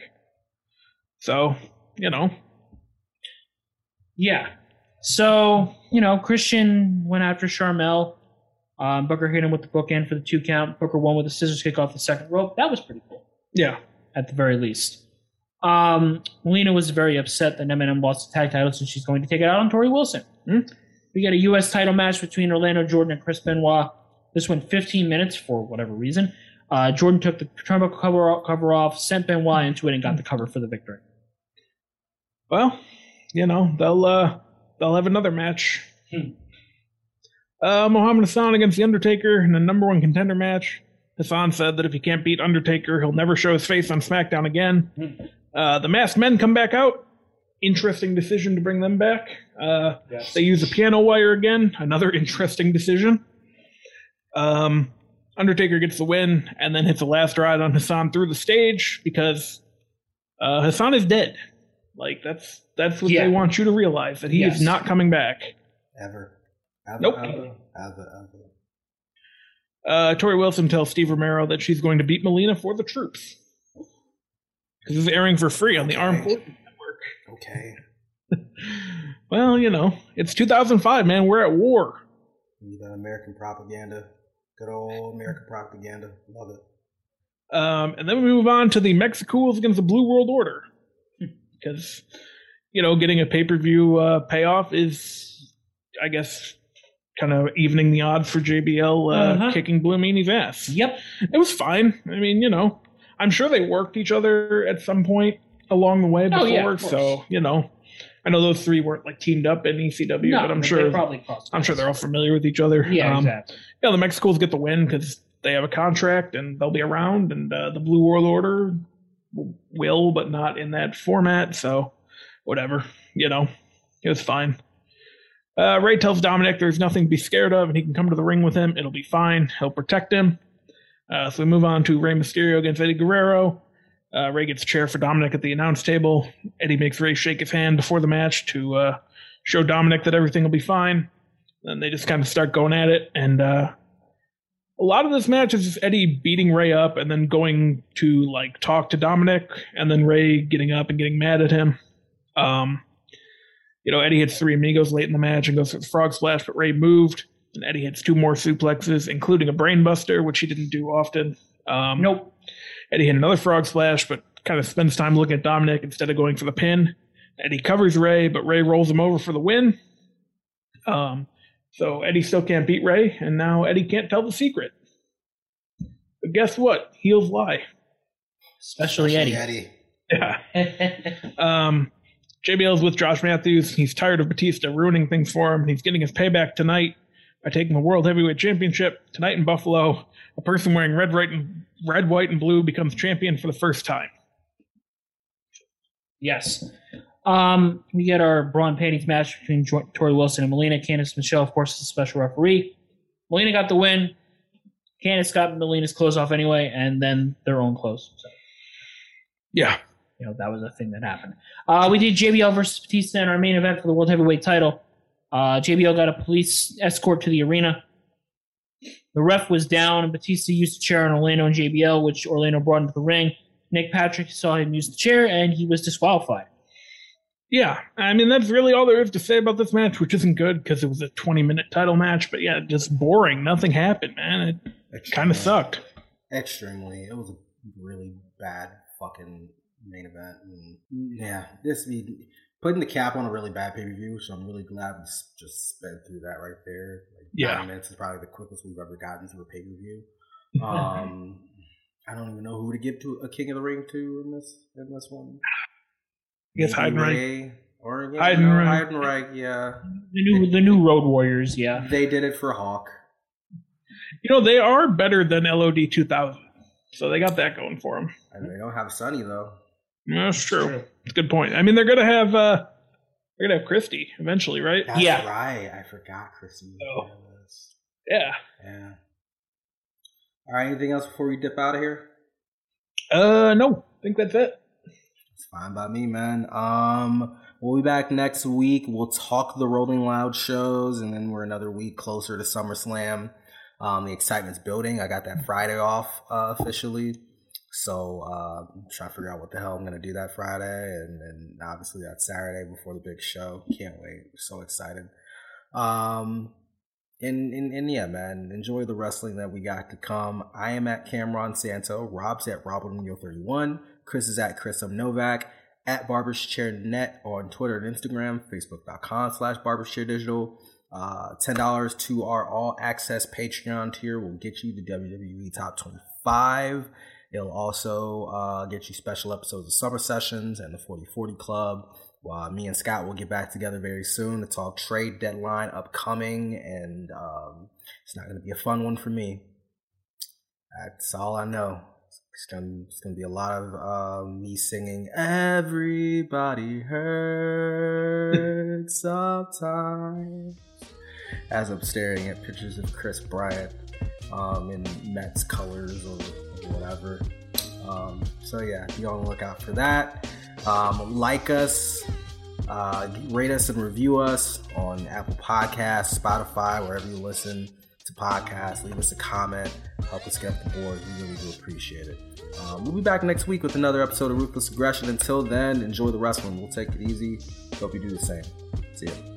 So, Yeah. So, Christian went after Sharmell. Booker hit him with the bookend for the 2 count. Booker won with a scissors kick off the second rope. That was pretty cool. Yeah. At the very least. Melina was very upset that Eminem lost the tag titles, and she's going to take it out on Tori Wilson. We got a U.S. title match between Orlando Jordan and Chris Benoit. This went 15 minets for whatever reason. Jordan took the turnbuckle cover off, sent Benoit into it, and got the cover for the victory. Well, they'll have another match. Muhammad Hassan against The Undertaker in a number 1 contender match. Hassan said that if he can't beat Undertaker, he'll never show his face on SmackDown again. The Masked Men come back out. Interesting decision to bring them back. Yes. They use a piano wire again. Another interesting decision. Undertaker gets the win and then hits a last ride on Hassan through the stage because Hassan is dead. Like, that's what they want you to realize, that he is not coming back. Ever. Nope. Tori Wilson tells Steve Romero that she's going to beat Melina for the troops. Because it's airing for free on the Armed Forces Network. Okay. Well, it's 2005, man. We're at war. You got American propaganda. Good old American propaganda. Love it. And then we move on to the Mexicools against the Blue World Order. Because, getting a pay-per-view payoff is, I guess, kind of evening the odds for JBL kicking Blue Meanie's ass. Yep. It was fine. I mean, I'm sure they worked each other at some point along the way before. So, I know those three weren't like teamed up in ECW, but I'm sure they're all familiar with each other. Yeah, exactly. The Mexicools get the win because they have a contract and they'll be around, and the Blue World Order will, but not in that format. So whatever, it was fine. Ray tells Dominic there's nothing to be scared of, and he can come to the ring with him. It'll be fine. He'll protect him. So we move on to Rey Mysterio against Eddie Guerrero. Ray gets a chair for Dominic at the announce table. Eddie makes Ray shake his hand before the match to show Dominic that everything will be fine. Then they just kind of start going at it. And a lot of this match is just Eddie beating Ray up and then going to talk to Dominic, and then Ray getting up and getting mad at him. Eddie hits 3 amigos late in the match and goes for the frog splash, but Ray moved. And Eddie hits 2 more suplexes, including a brainbuster, which he didn't do often. Nope. Eddie hit another frog splash, but kind of spends time looking at Dominic instead of going for the pin. Eddie covers Ray, but Ray rolls him over for the win. So Eddie still can't beat Ray, and now Eddie can't tell the secret. But guess what? Heels lie. Especially Eddie. Yeah. JBL's with Josh Matthews. He's tired of Batista ruining things for him, and he's getting his payback tonight by taking the World Heavyweight Championship. Tonight in Buffalo, a person wearing red, white, and blue becomes champion for the first time. Yes. We get our bra and panties match between Tori Wilson and Melina. Candice Michelle, of course, is a special referee. Melina got the win. Candice got Melina's clothes off anyway, and then their own clothes. So, yeah. That was a thing that happened. We did JBL versus Batista in our main event for the World Heavyweight title. JBL got a police escort to the arena. The ref was down, and Batista used a chair on Orlando and JBL, which Orlando brought into the ring. Nick Patrick saw him use the chair, and he was disqualified. Yeah, I mean, that's really all there is to say about this match, which isn't good because it was a 20-minute title match. But yeah, just boring. Nothing happened, man. It kind of sucked. Extremely. It was a really bad fucking main event. And yeah, putting the cap on a really bad pay-per-view, so I'm really glad we just sped through that right there. 9 minutes is probably the quickest we've ever gotten to a pay-per-view. I don't even know who to give to a King of the Ring to in this one. I guess Heidenreich. Heidenreich, yeah. The new Road Warriors, yeah. They did it for Hawk. They are better than LOD 2000, so they got that going for them. And they don't have Sonny though. Yeah, that's true. It's a good point. I mean, they're gonna have Christy eventually, right? That's right. I forgot Christy. Oh. Yeah. All right. Anything else before we dip out of here? No. I think that's it. It's fine by me, man. We'll be back next week. We'll talk the Rolling Loud shows, and then we're another week closer to SummerSlam. The excitement's building. I got that Friday off officially. So I'm trying to figure out what the hell I'm going to do that Friday. And then obviously that Saturday before the big show. Can't wait. So excited. And yeah, man, enjoy the wrestling that we got to come. I am at Cameron Santo. Rob's at RobinRemio31. Chris is at Chris M. Novak. At BarbersChairNet on Twitter and Instagram. Facebook.com/BarbersChairDigital. $10 to our all access Patreon tier will get you the WWE Top 25. It'll also get you special episodes of Summer Sessions and the 40/40 Club. Me and Scott will get back together very soon to talk trade deadline upcoming, and it's not going to be a fun one for me. That's all I know. It's gonna be a lot of me singing "Everybody Hurts Sometimes" as I'm staring at pictures of Chris Bryant in Mets colors or whatever. So yeah, be on the lookout for that. Like us, rate us and review us on Apple Podcasts, Spotify, wherever you listen to podcasts. Leave us a comment, help us get up the board. We really do appreciate it. We'll be back next week with another episode of Ruthless Aggression. Until then, enjoy the wrestling. We'll take it easy. Hope you do the same. See ya.